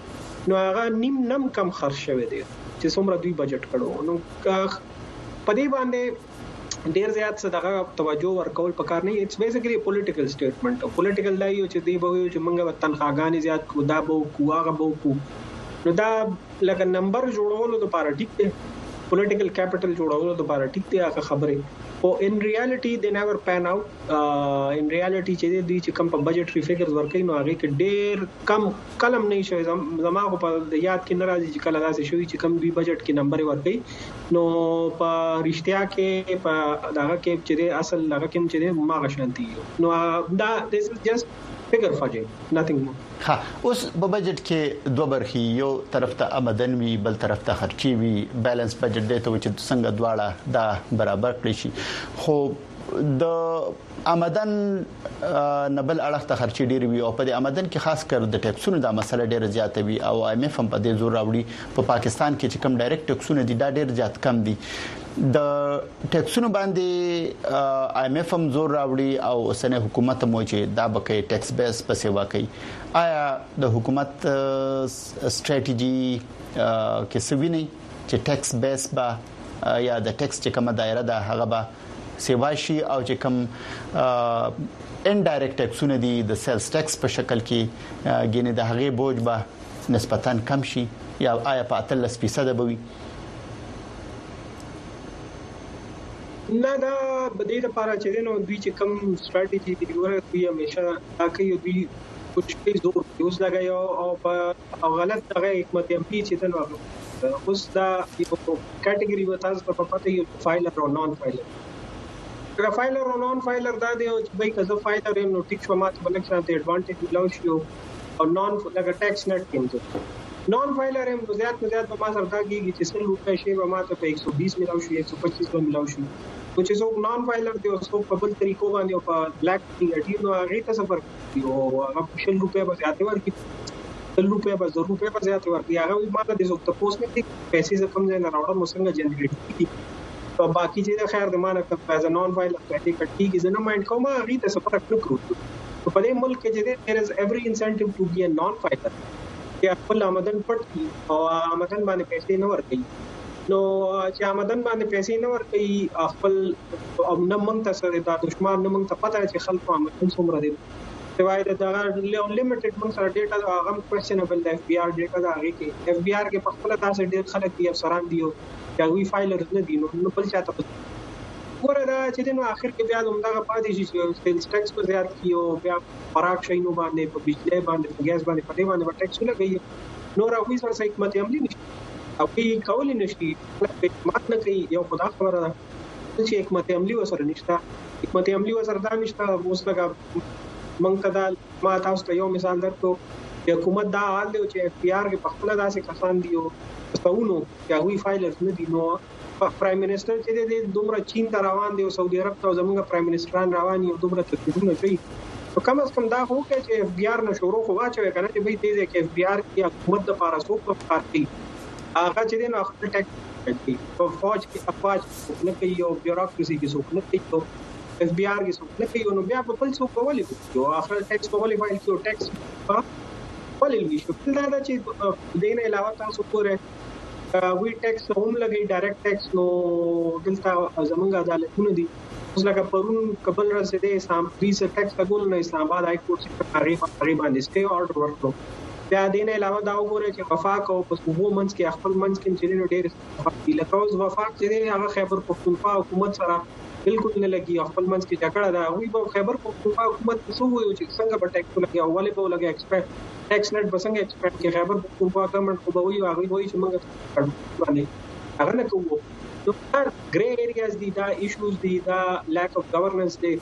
نو هغه نیم کم خرج شوی دی چې څومره دوی بجټ کړو. نو پدې باندې ډیر زیات څه دغه توجه ورکول پکار نه. اټس بیسیکلی پولیټیکل سټیټمنټ. پولیټیکل دی چې دی به چې موږ تنخواګانې زیات کو دا به کوه به کو. نو دا لکه نمبر جوړولو لپاره ټیک دی، پولیټیکل کیپټل جوړولو لپاره ټیک دی هغه خبره. او ان ریالټي دے نیور پین آوت. ان ریالټي چې دی چې کم په بجټري فګرز ورکړي نو هغه کې ډیر کم کلم نه شي. زما په یاد کې ناراضي چې کله داسې شوی چې کم دوی بجټ کې نمبر ورکړي نو په رښتیا کې په دغه کې چې اصل هغه کې چې ما غشنتي نو دا this is just figure fudging, nothing more. ها اوس په بجټ کې دوه برخې، یو طرف ته آمدن وی بل طرف ته خرچي وی. بیلانس بجټ دی ته چې څنګه دواړه دا برابر کړی شي. خو د آمدن نبل اړه ته خرچي ډیر وی او په دې آمدن کې خاص کر د ټیکسونو د مسله ډیر زیات وی او IMF هم په دې زور راوړي. په پاکستان کې چې کم ډایرکټ ټیکسونه دي دا ډیر زیات کم دي. د ټیکسونو باندې IMF هم زور راوړي او اوسنه حکومت مو چې دا بکې ټیکس بیس پسې واقعي. آیا د حکومت ستراتیژي کې سویني چې ټیکس بیس با یا د ټیکس چې کومه دایره ده هغه به سیواشي او چې کوم انډایرکټ ټیکسونه دي د سیلز ټیکس په شکل کې ګینه د هغه بوج به نسبتاً کم شي یا آیا په 13% به وي؟ نه دا بدې لپاره چې نو دوی چې کوم ستراتیژي دی ورته دوی همیشه تاکي دوی کچھ زور یوز لګای او په غلط دغه حکمت عملی چې دنه اوس دا یو کټګوري وتاز په پته یو فایلر او نان فایلر. فایلر او نان فایلر دا دی چې به کزه فایلر نو ټیک شو ماته بلک شانته ایڈوانټیج ملو شو او نان لکه ټیکس نت کېږي. نان فایلر هم زیات په ما سره دا کېږي چې 100 روپے شی به ماته په 120 ملو شي 125 به ملو شي. چې څو نان فایلر دی اوس په بل طریقو باندې او په بلیک ټیګ نو هغه ته سفر کوي او هغه 100 روپے به زیاته ورکړي 100 روپے به 100 روپے به زیاته ورکړي. هغه ماته د زوکته پوسټ کې پیسې ز کم نه راوړم څنګه جنریټ کیږي او باقي چې خیر د مانه کپ نان فایلر ته کټي کې زنه مایند کوم هغه ته سفر کړو. په دې ملک کې چې there is every incentive to be a non filer چې خپل آمدن پټ او آمدن باندې پیسې نه ورکړي. نو چې آمدن باندې پیسې نه ورکړي خپل نه مونږ ته سره د دشمن نه مونږ ته پته چې خلک آمدن څومره دي. سوای د لیمیټډ مونږ سره ډیټا هغه کوېسچنبل د FBR ډیټا دا هغه کې FBR کې په خپل تاسو ډیر خلک دي افسران دي او هغه فایلرز نه دي. نو بل چاته ورته چې نو اخر کې بیا همدغه پاتې شي چې سیلز ټیکس په زیات کیو بیا خوراک شینو باندې په بجلی باندې په ګیس باندې په دې باندې ټیکس لګي. نو راوي سره حکمت عملی نشي او کی کول نشي مات نه کوي. یو خدا خبره ده چې حکمت عملی وسره نشته. حکمت عملی وسره دا نشته. اوس لګا منقدال ما تاسو ته یو مثال درکو حکومت دا حال دی چې FBR کې په خپل داسې کسان دي او تاسو یا وی فایلرز نه دي. نو پرایم منسٹر چې د دومره چین ته روان دی او سعودي عرب ته زموږ پرایم منسټران روان دي او دومره تدبیرونه کوي. نو کم از کم دا هو چې FBR نه شروع خو واچوي کنه چې به دې کې FBR کې حکومت د پارا سو په پارتي هغه چې نو خپل ټیکس کوي په فوج کې افواج نه کوي او بیوروکراسي کې څوک نه کوي او FBR کې څوک نه کوي. نو بیا په بل څوک کولې یو اخر ټیکس کولې فایل کې ټیکس ولې وی شو دا چې دین علاوه تاسو پورې وی ټیکس هم لګي ډایرکټ ټیکس. نو دلته زمونږ عدالتونه دي اوس لکه پرون قبل رسیدې سام 30 ټیکس لګول نه اسلام آباد هاي کورټ څخه تقریبا سټي اورډر ورکړو. بیا دین علاوه دا وګورئ چې وفاق او پس وو منځ کې خپل منځ کې چې ډېر لکه اوس وفاق چې هغه خیبر پختونخوا حکومت سره بالکل نه لګي خپل منځ کې جګړه ده. وی به خیبر پختونخوا حکومت څه وایي چې څنګه به ټیکس لګي اولې به لګي ایکسپیکټ ټیکس نت بسنګ ایکسپیکټ کې خیبر پختونخوا ګورنمنت خو به وایي هغه وایي چې موږ باندې هغه نه کوو. نو دا ګرے ایریاز دي دا ایشوز دي دا لاک اف گورننس دي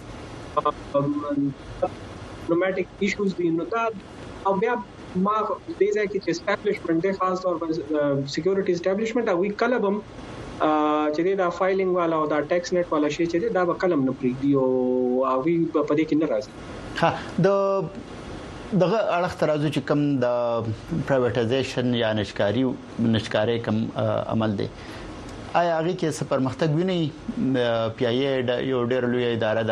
نوماټیک ایشوز دي. نو دا او بیا ما دې ځای کې چې اسټابلیشمنت د خاص طور پر سکیورټي اسټابلیشمنت او وی کلبم چې دا فایلینګ والا او دا ټیکس نت والا شی چې دا به کلم نه پریږدي او وی په دې کې نه راځي. ها دغه اړخ ترازو چې کم د پرایویټایزیشن یا نشکاری کم عمل دی آیا هغه کې څه پرمختګ ویني؟ PIA یو ډېر لوی اداره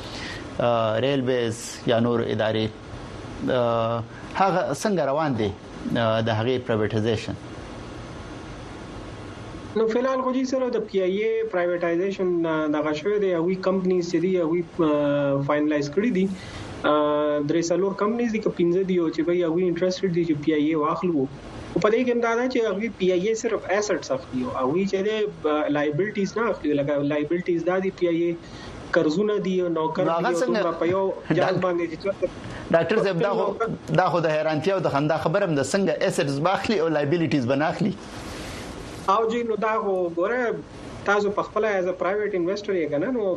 ده ریلویز یا نور ادارې هغه څنګه روان دي د هغې پرایویټایزیشن؟ نو فلحال خو چې سره د پی ای ای پرایویټایزیشن دغه شوی دی او وی کمپنیز چې دی او وی فائنلایز کړی دي درې څلور کمپنیز دي که 15 دي او چې به یو انټرېستډ دي چې پی ای ای واخلو او په دې کې امداد چې هغه پی ای ای صرف اسټس اخلي او وی چې لایبیلټیز نه اخلي لکه لایبیلټیز د پی ای ای قرضونه دي او نوکر دي او په یو ځان باندې چې ډاکټر صاحب دا خو د حیرانتیا او د خندا خبره هم د څنګه اسټس باخلي او لایبیلټیز بناخلي او جی نو دا غوړه تاسو په خپل ایز ا پرایویټ انویسټر یې کنه نو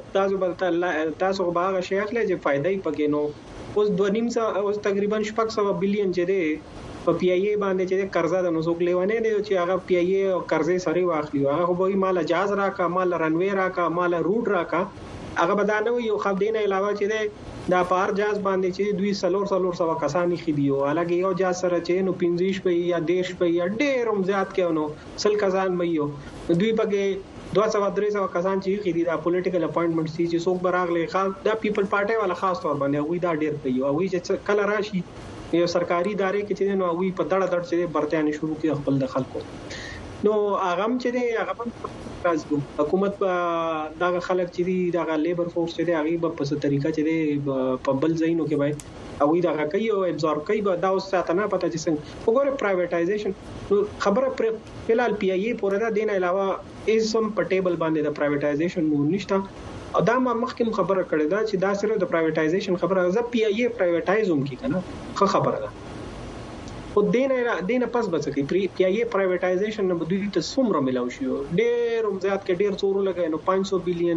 تاسو به هغه شی اخلي چې فائدې پکې نو اوس 2.5 اوس تقریبا 600 بلین چې دی په پی ای ای باندې چې قرضه د نوزوک لیوانه دی چې هغه پی ای ای او قرضې سره واخلي هغه به مال جاز راکا مال رنوي راکا مال روټ راکا هغه بدانه یو خو دینه علاوه چې دا پار جاز باندې چې دوی سلور کسانی خېدیو الګ یو جاز سره چې نو 15 په یا دیش په یا ډېر زیات کې نو سل کسان مېو دوی پکې 200-300 کسان چې خېدي دا پولیټیکل اپاینټمنټ سي چې څوک براغله خاص دا پیپل پارټي والا خاص تور باندې وې دا ډېر کوي او وې چې کله راشي یو سرکاري ادارې کې چې نو وې په دړ چې برتانه شروع کې خپل د خلکو نو هغه چې هغه راځو حکومت دا خلک چې دا لیبر فورس چې هغه په څه طریقه چې په بل ځایونو کې وای او دا کوي او ابزورب کوي دا اوس ساته نه پته چې څنګه وګوره پرایویټایزیشن خبره فلحال پی ای ای پورې دا دین علاوه ایزم په ټیبل باندې د پرایویټایزیشن نشته او دا ما مخکې خبره کړې ده چې دا صرف د پرایویټایزیشن خبره ده پی ای ای پرایویټایزوم کی کنه خبره ده او دینه پس بچی پی ای ای پرایویټایزیشن نو دوی ته څومره ملاو شي ډېر زیات کې ډېر څورو لګای نو 500 بلین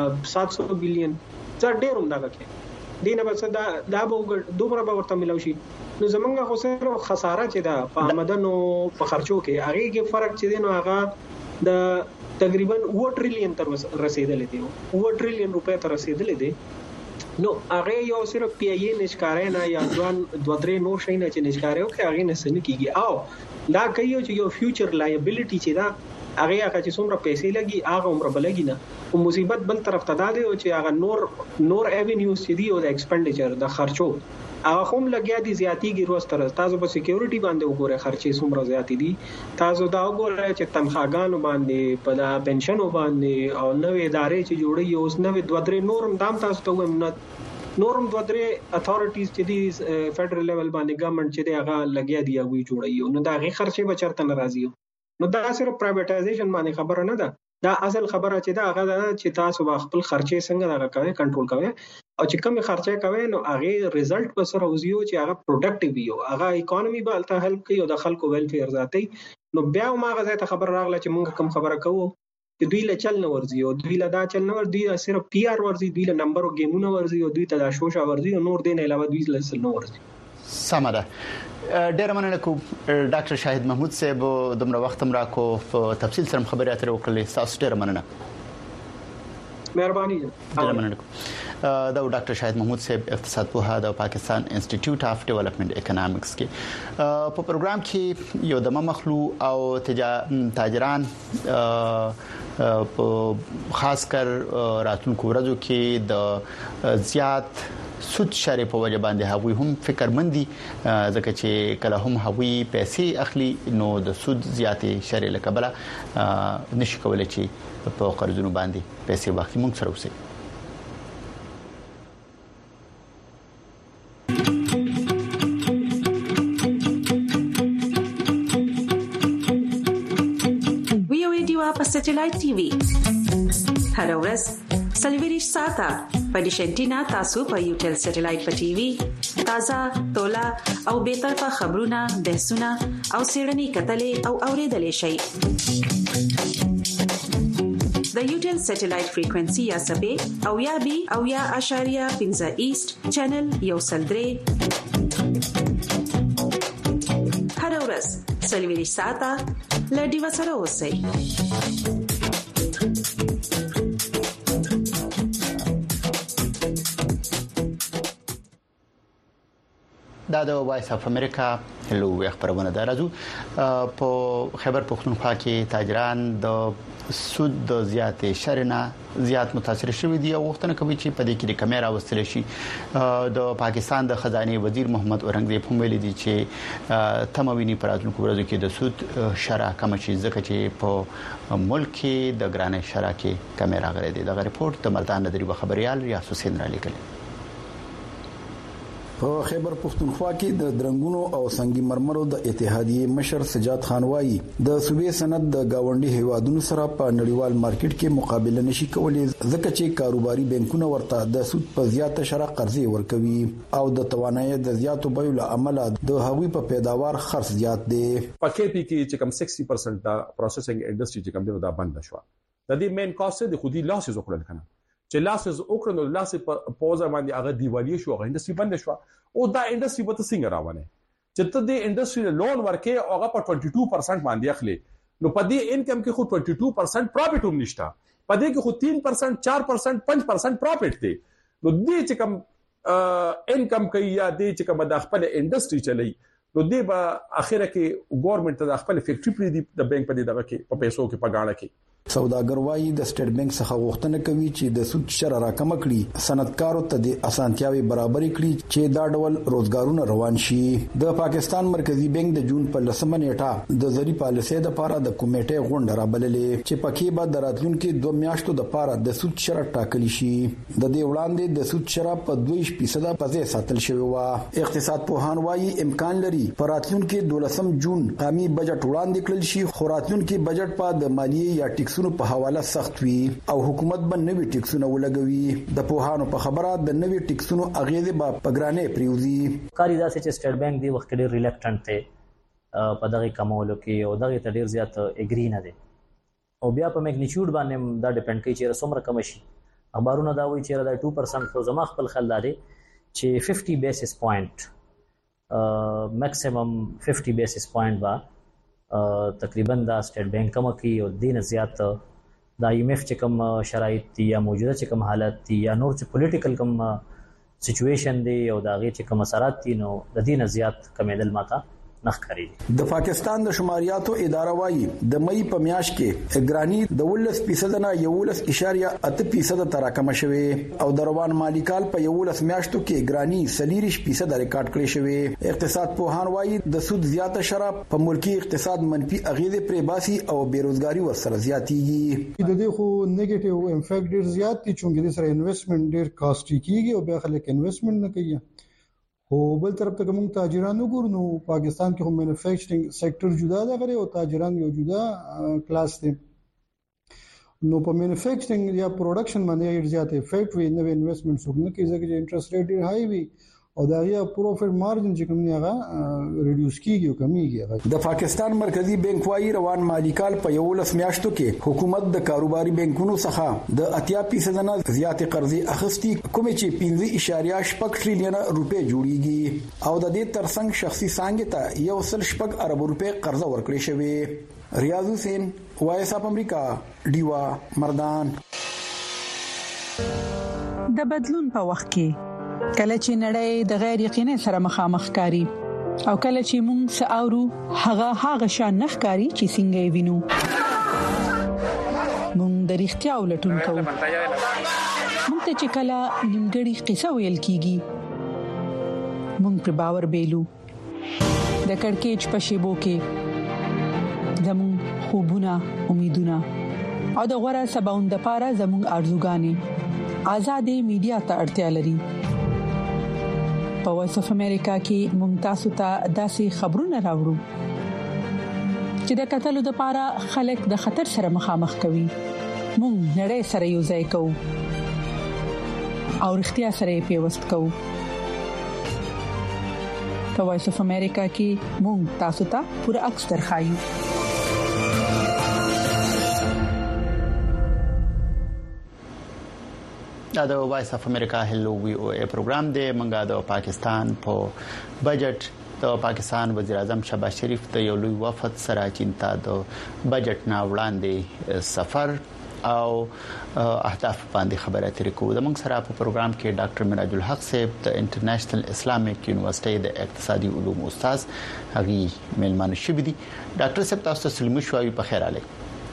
700 بلین ځا ډېر دا کې دینه بس دا به دومره به ورته ملاو شي نو زمونږ خو سره خساره چې دا په آمدنو په خرچو کې هغه کې فرق چې دی نو هغه د تقریبا 1 ټریلیون تر رسیدلې دی 1 ټریلیون روپے تر رسیدلې دی نو هغه یو صرف پی ای ای نشکارې نه یا ځوان 2-3 نور شي نه چې نشکارې او هغه نه سن کیږي او دا کوي چې یو فیوچر لایبیلیټی چې دا هغه چې څومره پیسې لګي هغه عمر بلګي نه او مصیبت بل طرف ته دا دی چې هغه نور ایونیوز چې دی او د ایکسپنډیچر د خرچو هغه هم لګیا دي زیاتیږي روز تر تاسو په سکیورټي باندې وګوره خرچې څومره زیاتې دي تاسو دا وګوره چې تنخواګانو باندې په پنشنو باندې او نوې ادارې چې جوړي اوس نوې 2-3 نورم دام تاسو ته ویم نورم 2-3 اتھارټیز چې دي فدرل لیول باندې ګورنمنت چې هغه لګیا دي هغه جوړي نو دا غي خرچې به چرته ناراضي نو دا صرف پرایویټایزیشن باندې خبره نه ده دا اصل خبره چې دا هغه چې تاسو خپل خرچې څنګه دا کوي کنټرول کوي او چې کوم خرچه کوي نو هغه ریزلټ په سره وزيو چې هغه پروډکټیو وي او هغه اکانومي به الته هیلپ کوي او د خلکو ویلفیر ذاتي نو بیا ما غزه ته خبر راغله چې مونږ کوم خبره کوو چې دوی له چل نه ورزي او دوی له دا چل نه ورزي صرف پی آر ورزي دوی له نمبر او گیمونه ورزي او دوی ته دا شوشا ورزي او نور دین علاوه دوی له سل نه ورزي سمره ډیر مننه کوم ډاکټر شاهد محمود صاحب دومره وخت هم راکو په تفصیل سره خبرې اترې وکړلې تاسو ډیر مننه مهرباني ډیر مننه دا ډاکټر شاهد محمود صاحب اقتصاد پوها د پاکستان انسټیټیوټ اف ډیولپمنٹ اکونومکس کې په پروګرام کې یو د مخلو او تاجران خاص کر راتلونکو ورځو کې د زیات سود شری په وجه باندې هغوی هم فکرمندي ځکه چې کله هم هغوی پیسې اخلي نو د سود زیاتې شری لکبله نشي کولای چې په قرضونو باندې پیسې واخلي موږ سره اوسئ سټلایټ ټي وي هر ورځ سلویریش ساته په ډیشنټینا تاسو په یوټل سټلایټ په ټي وي تازه تولا او به طرفه خبرونه بحثونه او سیړنی کتلې او اوریدلې شي د یوټل سټلایټ فریکوئنسي یا سبې او یا بي او یا اشاریه 15 ایست چینل یو سلدري هر ورځ سلویریش ساته لډي وسره اوسئ دا د وایس اف امریکا لو خبرونه ده راځو په خیبر پختونخوا کې تاجران د سود د زیاتې شرنه زیات متاثر شوي دي او وختونه کوي چې په دې کې د کیمرا وستل شي د پاکستان د خزانه وزیر محمد اورنګزیب هم ویلي دي چې تموینی پراتونکو ورځو کې د سود شرح کم شي ځکه چې په ملک کې د ګرانې شرح کې کیمرا غړي دي د ریپورت د ملتان د خبريال ریاض حسین را لیکل په خیبر پختونخوا کې د درنګونو او سنگي مرمرو د اتحادیې مشر سجاد خان وایي د صوبې سند د گاونډي هیوادونو سره په نړیوال مارکیټ کې مقابله نشي کولای ځکه چې کاروباري بانکونه ورته د سود په زیاته شرح قرضې ورکوي او د توانایي د زیاتو بیو له امله د هغوی په پیداوار خرڅ زیات دي. په کې چې کم 60% دا پروسیسینګ انډستری چې کم دی دا بند شو. د دې مین کاست د خودي لاسز وکړل کنه چې لاسز وکړنو لاسې په پوزا باندې هغه دیوالیه شو هغه انډستری بند شو او دا انډستری په څنګه روانه چې ته د انډستری لون ورکې هغه په 22% باندې اخلي نو په دې انکم کې خو 22% پروفټ هم نشته په دې کې خو 3% 4% 5% پروفټ دی نو دې چې کوم انکم کوي یا دې چې کوم د خپل انډستری چلی نو دې به اخره کې ګورنمنت د خپل فیکټری پری دی د بانک په دې دغه کې په پیسو کې په غاړه کې سوداګر وایي د سټیټ بانک څخه غوښتنه کوي چې د سود شرح راکم کړي صنعتکارو ته د اسانتیاوي برابر کړي چې دا ډول روزګارونه روان شي. د پاکستان مرکزی بانک د جون په 10 نیټه د زری پالیسۍ د لپاره د کمیټې غونډه رابللې چې پکې به د راتلونکو 2 میاشتو د لپاره د سود شرح ټاکل شي. د دې وړاندې د سود شرح په 2% په ځای ساتل شوی و. اقتصاد پوهان وایي امکان لري په راتلونکو 12 جون قومي بجټ وړاندې کړل شي خو راتلونکو بجټ په د مالیې یا ټیکس په حواله سخت وي او حکومت به نوې ټیکسونه ولګوي. د پوهانو په خبره د نوې ټیکسونو اغیزه به پګرانې پریوزي. کاری دا چې سټیټ بانک دی وخت ډیر ریلیکټنټ دی په دغه کمولو کې او دغه ته ډیر زیات اګری نه دی او بیا په میګنیچیوډ باندې دا ډیپند کوي چې څومره کم شي. اخبارونه دا وایي چې دا 2% خو زما خپل خل دی چې 50 بیسس پوینټ میکسیمم 50 بیسس پوینټ با تقریبا دا سټیټ بانک کوم کې او دین زیات دا IMF چې کوم شرایط دي یا موجوده چې کوم حالت دي یا نور چې پولیټیکل کوم سچويشن دی او دا غي چې کوم اثرات دي نو د دین زیات کمیدل ماته نخ کړی. د پاکستان د شماریاتو اداره وایي د مئی په میاشت کې ګرانی د 11% نه 11.8% تراکم شوه او د روان مالی کال په 11 میاشتو کې ګرانی 30% ریکارډ کړی شوه. اقتصاد پوهان وایي د سود زیاته شرح په ملکی اقتصاد منفي اغیزه پرې باسي او بیروزګاری ورسره زیاتیږي. د دې خو نیگیټیو امپیکټ ډیر زیات دي چې د سره انویسټمنټ ډیر کاسټي کیږي او بیا خلک انویسټمنټ نه کوي. خو بل طرف ته کوم تاجرانو ګورنو پاکستان کې هم مینوفیکچرینګ سېکټر جدا ده غره او تاجران یو جدا کلاس دي نو په مینوفیکچرینګ یا پروډکشن باندې زیات افیکټ وي نو انویسټمنټ څنګه کیږي چې انټرست ریټ ډیر هاي وي او دا یا پروفټ مارجن چې کوم نه هغه ریډیوس کیږي او کمیږي. د پاکستان مرکزی بانک وايي روان مالی کال په 11 میاشتو کې حکومت د کاروباري بانکونو څخه د 80% نه زیاتې قرضې اخیستي کوم چې 15.8 ټریلیون روپے جوړیږي او د دې ترڅنګ شخصي څنګه ته 1.8 ارب روپے قرض ورکړي شوی. ریاض حسین وایس اپ امریکا دیوا مردان. د بدلون په وخت کې کله چې نړۍ د غیر یقیني سره مخامخ کاری او کله چې موږ ساورو هغه شان نخکاری چې څنګه وینو موږ د اړتیا ولټون کوو. موږ ته چې کله نیمګړی قصه ویل کیږي موږ پر باور بیلو د کڑکېچ په شیبو کې زموږ خوبونه امیدونه او د غوړه سباوند لپاره زموږ ارزوګانې آزادې میډیا ته اړتیا لري. په وایس اف امریکا کې ممتاز ته داسې خبرونه راوړو چې د قتل د لپاره خلک د خطر سره مخامخ کوي. موږ نړۍ سره یو ځای کوو او اړتیا سره پیوست کوو. په وایس اف امریکا کې موږ تاسو ته پوره عکس درخایو. دا د وایس اف امریکا هلو وی او ای پروګرام دی. منګه د پاکستان په بجټ د پاکستان وزیر اعظم شهباز شریف د یو لوی وفد سره چینتا د بجټ نا وړاندې سفر او اهداف باندې خبرې اترې کوو. د موږ سره په پروګرام کې ډاکټر مراج الحق صاحب د انټرنیشنل اسلامیک یونیورسيټي د اقتصادي علوم استاد هغي ملمانه شوی دي. ډاکټر صاحب تاسو ته سلام شوي په خیر علي.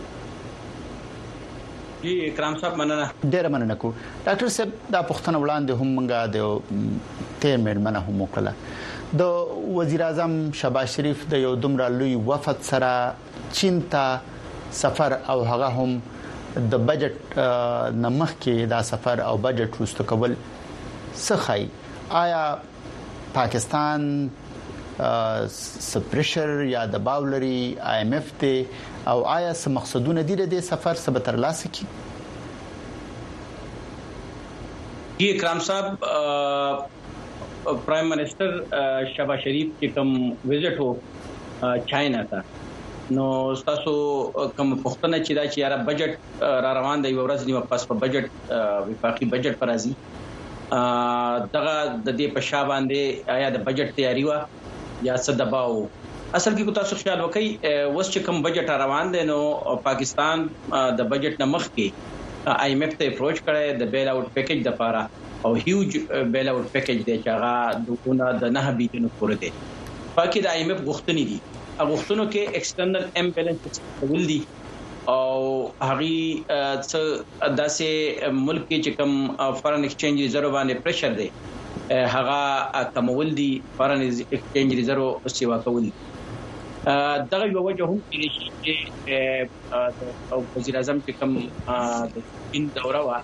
جی اکرام صاحب مننه. ډیر مننه کو. ډاکټر صاحب دا پښتنه وړاندې هم منګه د تیر ملمنه هم وکړه د وزیر اعظم شهباز شریف د یو دومره لوی وفد سره چین ته سفر او هغه هم د بجټ نمخ کې دا سفر او بجټ وروسته کول سخی. آیا پاکستان سپریشر یا د باولري IMF ته او آیا څه مقصدونه دي د سفر سبا تر لاسه کی؟ جی اکرام صاحب پرائم منسٹر شهباز شریف چې کوم وزټ وو چاینا ته نو تاسو کوم پښتنه چې دا چې یاره بجټ را روان دی ورځ نیمه پاس په بجټ وفاقي بجټ پر راځي دغه د دې په شا باندې آیا د بجټ تیاری وا یا څه دباو اصل کې کو تاسو خیال وکړئ وس چې کوم بجټ روان دی نو پاکستان د بجټ نمخ کې IMF ته اپروچ کړي د بیل اوټ پیکیج د لپاره او هیوج بیل اوټ پیکیج دی چې هغه دغه د 9 بلین پورې دی. باقي د IMF غوښتنې دي غوښتنو کې ایکسټرنل امبیلنس ول دي او هغه داسې ملک چې کوم فارن ایکسچینج ریزرو باندې پریشر دی هغه کمول دي فارن ایکسچینج ریزرو سیوا کول. دغه یو وجه هم چې وزیر اعظم چې کوم د چین دوره وا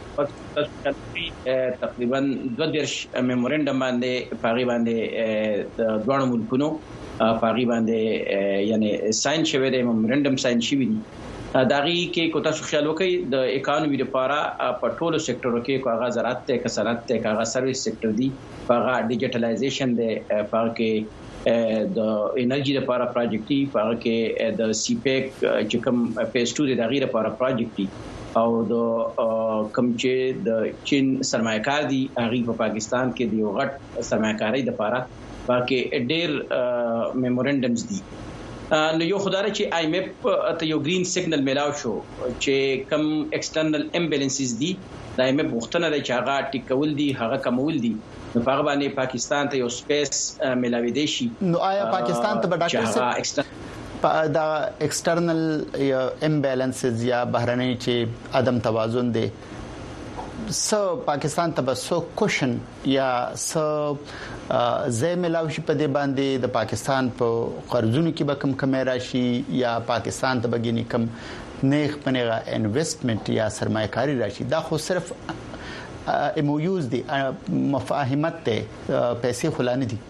تقریبا 2 میمورندم باندې پاغي باندې د دوه ملکونو پاغي باندې یعنی ساين شوی دی میمورندم ساين شوی دی. داغي کې کو تاسو خیال وکړئ د اکانومي لپاره په ټولو سېکټرو کې کاغذ زراعت ته کسرات ته کاغذ سرویس سېکټر دی هغه ډیجیټلایزیشن دی هغه کې د انرژي لپاره پروجیکټ دی هغه کې د CPEC چې کوم فیز 2 د غیر لپاره پروجیکټ دی او د کوم چې د چین سرمایه‌کار دی هغه په پاکستان کې دی غټ سرمایه‌کاري لپاره باقي ډېر میمورندمز دي. نو یو خدای چې IMF ته یو گرین سیګنل ملاو شو چې کم ایکسټرنل امبیلنسز دي د IMF وختونه د چاغه ټیکول دي هغه کمول دي نو هغه باندې پاکستان ته یو سپیس ملاوي دي شي. نو آیا پاکستان ته به ډاکټر دا ایکسټرنل امبیلنسز یا بهرنی چې عدم توازن دي سو پاکستان ته به سو کوشن یا سو زې ملاوي په دې باندې د پاکستان په قرضونو کې به کم راشي یا پاکستان ته بګینی کم نیغ پنیغه انویسټمنٹ یا سرمایه‌کاري راشي. دا خو صرف MOUs دي مفاهمت ته پیسې خلانه دي.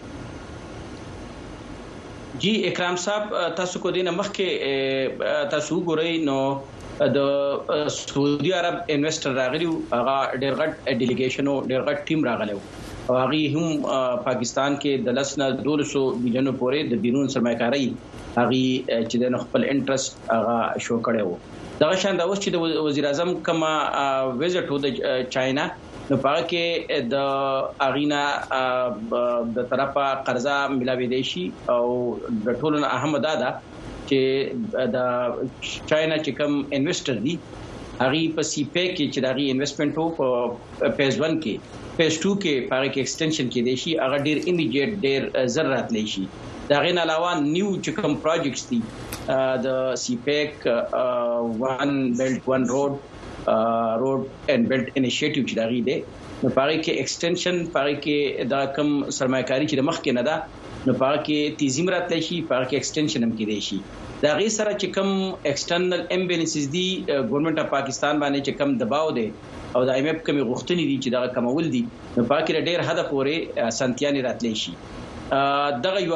جی اکرام صاحب تاسو کو دینه مخکې تاسو ګورئ نو د سعودي عرب انویسټر راغلی هغه ډېر غټ ډیلیګیشن او ډېر غټ ټیم راغلی او هغه هم پاکستان کې د لسنه 200 بلین پورې د بیرون سرمایه‌کاري هغه چې د خپل انټرست هغه شو کړي وو. دغه شان دا اوس چې د وزیر اعظم کما وزټ و د چاینا نو پاره کې د اغینا د طرفه قرضه ملاوي دي شي او د ټولو اهم دادا چې د چاینا چې کوم انویسټر دي هغه په CPEC کې چې دغه انویسټمنټ وو په فیز 1 کې فیز 2 کې پاره کې ایکسټنشن کې دي شي هغه ډیر امیډیټ ډیر ضرورت لې شي. دا غین علاوه نیو چې کوم پروجیکټس دي د CPEC 1 بیلټ 1 روډ اینڈ بیلټ انیشیټیو چې دغه دی نو پاره کې ایکسټنشن پاره کې دا کوم سرمایه‌کاري چې د مخ کې نه ده نو پاره کې تیزیم راتلی شي پاره کې ایکسټنشن هم کې دی شي. دا غي سره چې کوم ایکسټرنل امبیلنسز دي ګورنمنت اف پاکستان باندې چې کوم دباو دی او د IMF کومي غوښتنې دي چې دا کمول دي نو پاره کې ډېر هدف پورې سنتياني راتلی شي. دغه یو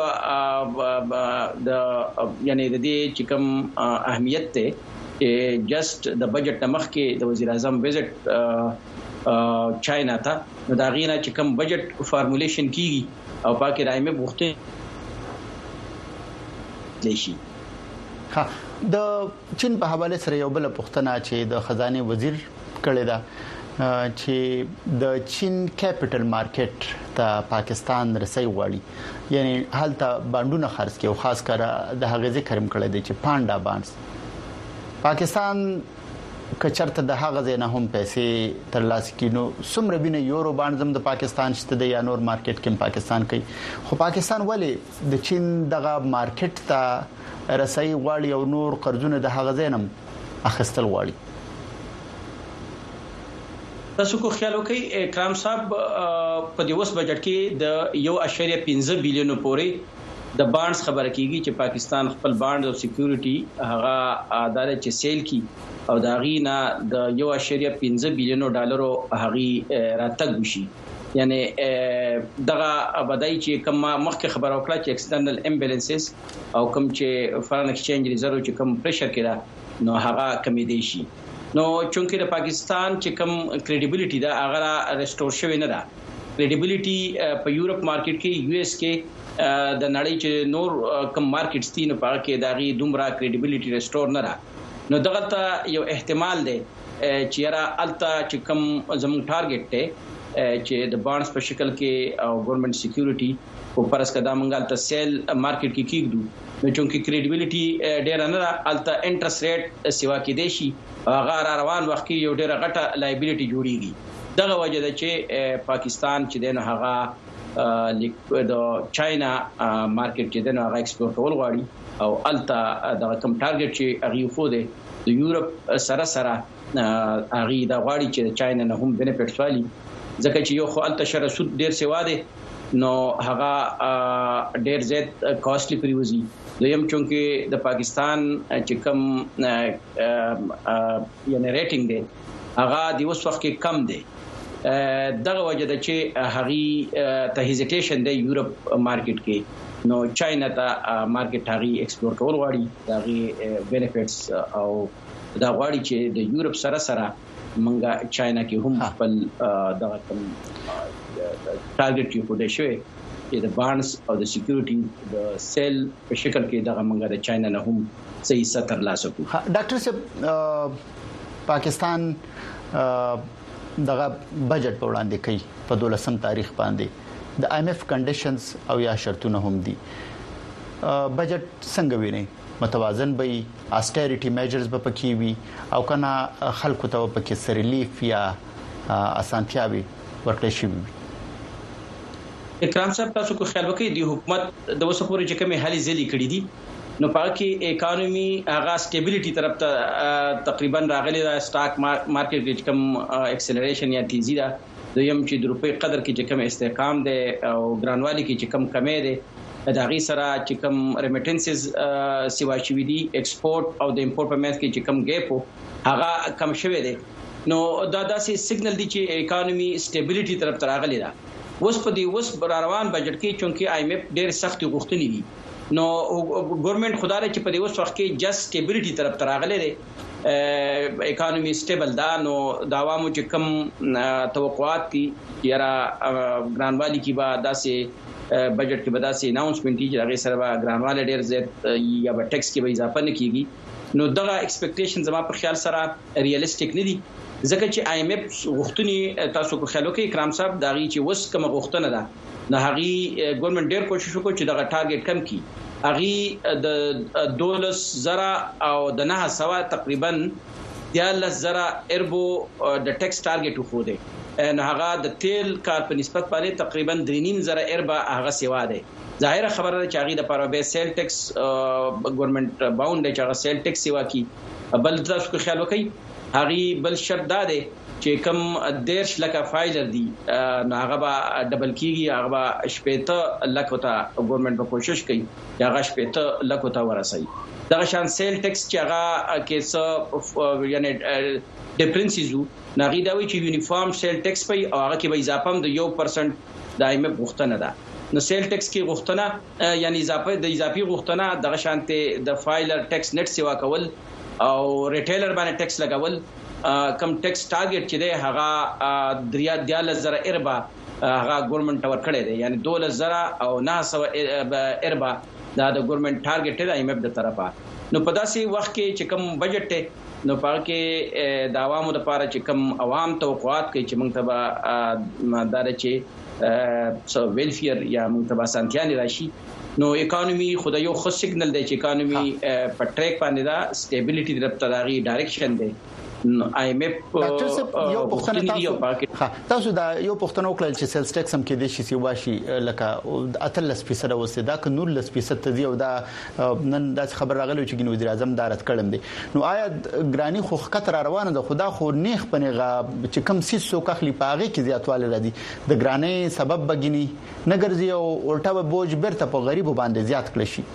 د یعنی د دې چې کوم اهمیت ته جست د بجټ مخ کې د وزیر اعظم وزټ چاینا ته نو دا غینه چې کوم بجټ فارمولیشن کیږي او پاکي رايمه غوښتنې لشي. ها د چین په حواله سره یو بل پوښتنه چې د خزانه وزیر کړی دا چې د چین کیپټل مارکیټ ته پاکستان رسي غواړي یعنی حالت باندونه خرڅ کې او خاص کر د هغه ذکر هم کړی دی چې پاندا بانډز پاکستان کچرته د هغه ځای نه هم پیسې ترلاسه کینو سمره بینه یورو باندې زم د پاکستان شته د یا نور مارکیټ کې پاکستان کوي خو پاکستان ولې د چین دغه مارکیټ ته رسای غواړي او نور قرضونه د هغه ځای نه اخیستل غواړي تاسو کو خیال وکړئ کرام صاحب په دې وس بجټ کې د 1.15 بلین پورې د بانډز خبره کیږي چې پاکستان خپل بانډ او سکیورټي هغه عدالت چې سیل کی او دا غینا د 1.15 بلین ډالرو هغه راتګ وشي یعنی دغه ابدای چې کوم مخکې خبره وکړه چې ایکسټرنل امبیلنسز او کوم چې فارن ایکسچینج ریزرو چې کوم پریشر کړه نو هغه کمی دی شي نو چونکه د پاکستان چې کوم کریډیبিলিټي دا هغه ریسټور شوی نه ده کریډیبিলিټي په یورپ مارکیټ کې یو اس کې د نړۍ چې نور کوم مارکیټس دي نو په کې داغي دومره کریډیبিলিټي ریسټور نه ده نو دغه ته یو احتمال دی چې را التا چې کوم زموږ ټارګټ ته چې د بانډز په شکل کې او ګورنمنت سکیورټي او پرس کدا منګال ته سیل مارکیټ کې کیږي نو چونکه کریډیبিলিټي ډیر نه التا انټرست ریټ سیوا کې دی شي هغه روان وخت کې یو ډیره غټه لایبیلیټي جوړیږي دغه وجه ده چې پاکستان چې دنه هغه د چاینا مارکیټ چې دنه هغه ایکسپورټ کول غواړي او التا د کم ټارګټ چې هغه خو ده د یورپ سره سره هغه دا غواړي چې چاینا نه هم بینیفټس والی ځکه چې یو خو التا شر سود ډیر سیوا ده نو هغه ډیر زیات کاستلی پریوزي دویم چونکه د پاکستان چې کم یعنی ریټینګ دی هغه د اوس وخت کې کم دی دغه وجه ده چې هغه ته هیزیټیشن دی یورپ مارکیټ کې نو چاینا ته مارکیټ هغه ایکسپورټ کول غواړي هغه بینیفټس او دا غواړي چې د یورپ سره سره منګه چاینا کې هم خپل دغه کم ټارګټ یو کوډ شوی چې د بانډز او د سکیورټي د سیل په شکل کې دغه منګه د چاینا نه هم صحیح ستر لاسو کو ډاکټر صاحب پاکستان دغه بجټ په وړاندې کوي په 12 تاریخ باندې د IMF کنډیشنز او یا شرطونه هم دي بجټ څنګه ویني متوازن به اسټریټي میجرز به پکې وي او کنه خلکو ته پکې سریلیف یا اسانتیاوي ورکړي شي اکرام صاحب تاسو کو خیال وکړئ د حکومت د وسپوري چې کومه حالي ځلې کړې دي نو پاکي اکانومي هغه سټیبিলিټي طرف ته تقریبا راغلي د سٹاک مارکیټ کې کوم اکسلریشن یا تیزی ده دویم چې د روپې قدر کې چې کوم استحکام ده او ګرانوالي کې چې کوم کمی ده د هغه سره چې کوم ریمیټنسز سیوا شوی دي ایکسپورټ او د امپورټ په منځ کې چې کوم ګیپ هغه کم شوی دی نو دا داسې سیګنل دی چې اکانومي سټیبিলিټي طرف ته راغلي ده اوس په دې اوس روان بجټ کې چونکه IMF ډېر سخت غوښتنې دي نو ګورنمنت خدای چې په دې اوس وخت کې جست سټیبিলিټي طرف ته راغلي دی اکانومي سټیبل دا نو دا عوامو چې کم توقعات دي یاره ګرانوالي کې به داسې بجټ کې به داسې اناونسمنت دي چې هغه سره به ګرانواله ډېر زیات یا به ټیکس کې به اضافه نه کیږي نو دغه ایکسپیکټیشن زما په خیال سره ریالستیک نه دي ځکه چې IMF غوښتنې تاسو کو خیال وکړئ کرام صاحب دا غي چې وس کوم غوښتنه ده نه هغه ګورنمنت ډېر کوشش وکړي چې دغه ټارګټ کم کړي هغه د 12,000 او د 900 تقریبا 13,000 اربو د ټیکس ټارګټ خو ده نه هغه د تیل کار په نسبت باندې تقریبا 3,500 اربا هغه سیوا ده ظاهر خبره ده چې هغه د پاره به سیل ټیکس ګورنمنت باوند چې هغه سیل ټیکس سیوا کی بل تاسو کو خیال وکړئ هغه بل شرط دا دی چې کم 10 لک فایلر دي نو هغه به ډبل کیږي هغه به شپېته لک ته ګورنمنت به کوشش کوي چې هغه شپېته لک ته ورسي دا شان سیل ټیکس چې هغه کیسه یعنی ډیفرنسز نغی دا وی چې یونیفارم سیل ټیکس پي او هغه کې به اضافه هم د 1% د IMF غوښتنه ده نو سیل ټیکس کې غوښتنه یعنی اضافي غوښتنه د شانته د فایلر ټیکس نت سیوا کول او ریټیلر باندې ټیکس لګول کم ټیکس ټارګټ چې دی هغه 13,000 اربا هغه ګورنمنت ور کړی دی یعنی 12,000 او 900 اربا دا د ګورنمنت ټارګټ دی IMF د طرفه نو په داسې وخت کې چې کوم بجټ ته نو پاره کې د عوامو لپاره چې کوم عوام توقعات کوي چې موږ ته دار چې ویلفیر یا موږ ته سانتیانی راشي نو اکانومي خدای یو خو سیګنل دی چې اکانومي په ټریک باندې دا سټیبিলিټي د تداري ډایرکشن دی آی ایم اف یو پښتنه تاسو دا یو پښتنه وکړل چې سیلز ټیکس هم کې د شي سی واشي لکه اتلس فیصد اوسه دا ک نور لس فیصد ته دی او دا نن دا خبر راغلی چې وزیر اعظم دارت کړم دی نو آیا ګرانی خو خطر روانه ده خدا خو نیخ پنهغه چې کم سیس سو کخلی پاغه کې زیاتواله ردی د ګرانی سبب بګینی نګرځي او الټا بوج برته په غریبو باندې زیات کړی شي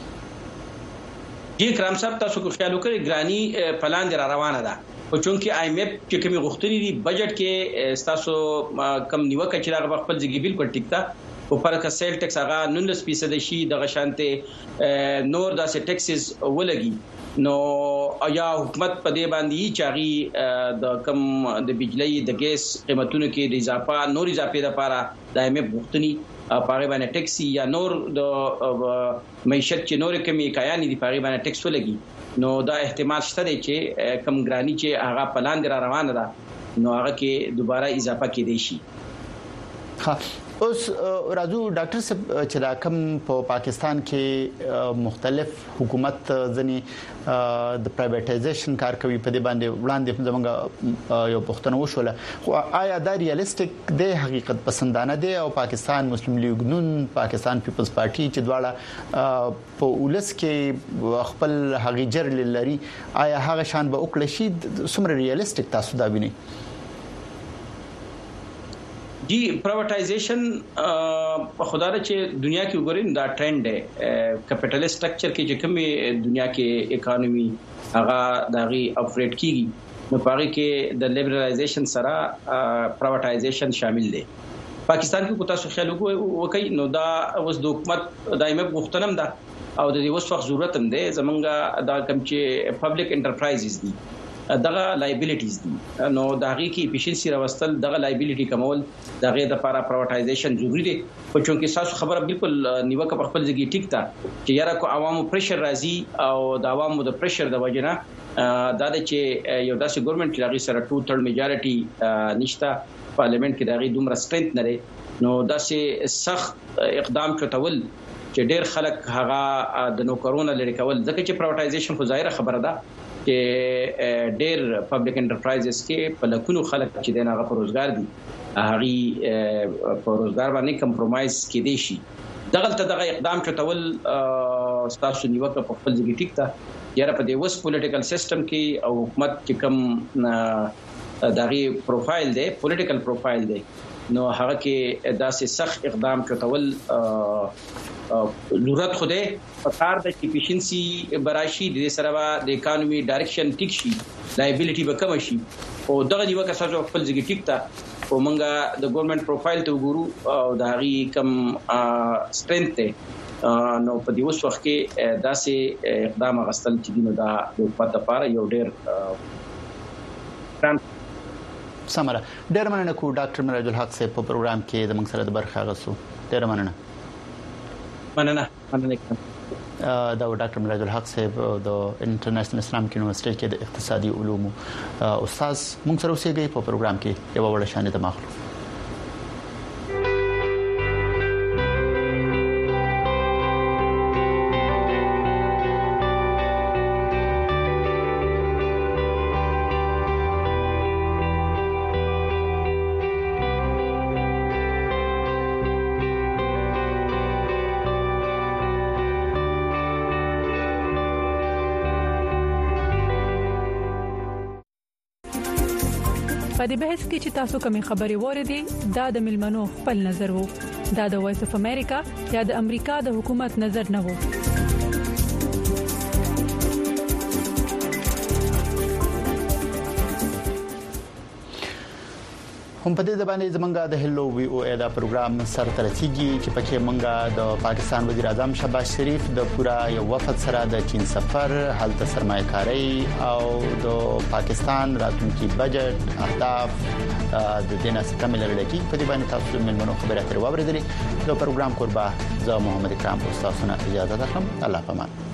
جی کرام صاحب تاسو کو خیال وکړئ ګرانی پلان در روانه ده او چونکی آی ایم اف چې کومي غوښتنې دي بجټ کې تاسو کم نیوکه چې راغ خپل ځګي بالکل ټیکتا او پر کا سیل ټیکس هغه 19% شي د غشانته نور داسې ټیکسز ولګي نو یا حکومت په دې باندې چې د کم د بجلی د ګیس قیمتونو کې د اضافه نور اضافه لپاره د آی ایم اف غوښتنې پاره باندې ټیکسي یا نور د معیشت چې نور کمی کایانی دی پاره باندې ټیکس ولګي نو دا احتمال شته دی چې کم ګرانی چې هغه پلان در روانه ده نو هغه کې دوباره اضافه کېدی شي اوس راځو ډاکټر صاحب چې دا کوم په پاکستان کې مختلف حکومت ځنی د پرایویټایزیشن کار کوي په دې باندې وړاندې زمونږ یو پښتنو وشوله خو آیا دا ریالستیک دی حقیقت پسندانه دی او پاکستان مسلم لیگ نون پاکستان پیپلز پارټي چې دواړه په ولس کې خپل حقیقت لري آیا هغه شان به وکړي شي څومره ریالستیک تاسو دا وینئ جی پرایویټایزیشن خدای چې دنیا کې وګورئ دا ټرند دی کیپټالیست سټرکچر کې چې کومه دنیا کې اکانومي هغه داغي اپریټ کیږي نو پاره کې د لیبرالایزیشن سره پرایویټایزیشن شامل دی پاکستان کې کوتا خیال وکړي نو دا اوس د حکومت دایمه غوښتنم ده او د دې اوس وخت ضرورت هم دی زمونږ دا کوم چې پبلک انټرپرایزز دي دغه لایبیلیټیز دي نو دغه کې افیشنسي راوستل دغه لایبیلیټي کمول دغه د لپاره پرایویټایزیشن ضروری دی په چونکه تاسو خبره بالکل نیوکه په خپل ځای ټیک تا چې یاره کو عوامو پریشر راځي او د عوامو د پریشر د وجنه دا چې یو داسې ګورنمنت چې دغه سره 2/3 میجارټي نشته پارلیمنت کې دغه دومره سټرنث نه لري نو داسې سخت اقدام چتول چې ډېر خلک هغه د نوکرونو لري کول ځکه چې پرایویټایزیشن خو ظاهره خبره ده چې ډېر پبلک انټرپرایزز کې په لکونو خلک چې دغه په روزګار دي هغه په روزګار باندې کمپرمایز کېدی شي دغه اقدام چتول تاسو نیوکه په خپل ځای ټیک تا یاره په دې وس پولیټیکل سیستم کې او حکومت چې کوم دغه پروفایل دی پولیټیکل پروفایل دی نو هغه کې داسې سخت اقدام چتول ضرورت خوده پکار د افیشنسي براشي د سره د اکانومي ډایرکشن ټیک شي لایبیلیټي به کم شي او دغه نیوکه سره خپل ځای ټیک تا او مونږه د ګورنمنت پروفایل ته وګورو او د هغه کم سټرنث ته نو په دې وخت کې داسې اقدام غستل چې دینو دا د حکومت لپاره یو ډېر سمره ډېر مننه کو ډاکټر مراج الحق صاحب په پروګرام کې د موږ سره د برخه غوښتو ډېر مننه دا ډاکټر مراج الحق صاحب د انټرنیشنل اسلامک یونیورسيټي کې د اقتصادي علومو استاد موږ سره اوسېږي په پروګرام کې یو وړ شان د مخلو په دې بحث کې چې تاسو کومې خبرې وریدي دا د ملمنو خپل نظر وو دا د وایس اف امریکا یا د امریکا د حکومت نظر نه وو هم په دې باندې زمونږه د هلو وی او ای دا پروګرام سره ترڅیږي چې پکې مونږه د پاکستان وزیر اعظم شهباز شریف د پورا یو وفد سره د چین سفر حالت سرمایه‌کاري او د پاکستان راتلونکي بجټ اهداف د دینه ستمل لري په دې باندې تاسو ملمنو خبرې اترې واوریدلې د پروګرام قربا زه محمد اکرام تاسو نه اجازه درکوم الله پامان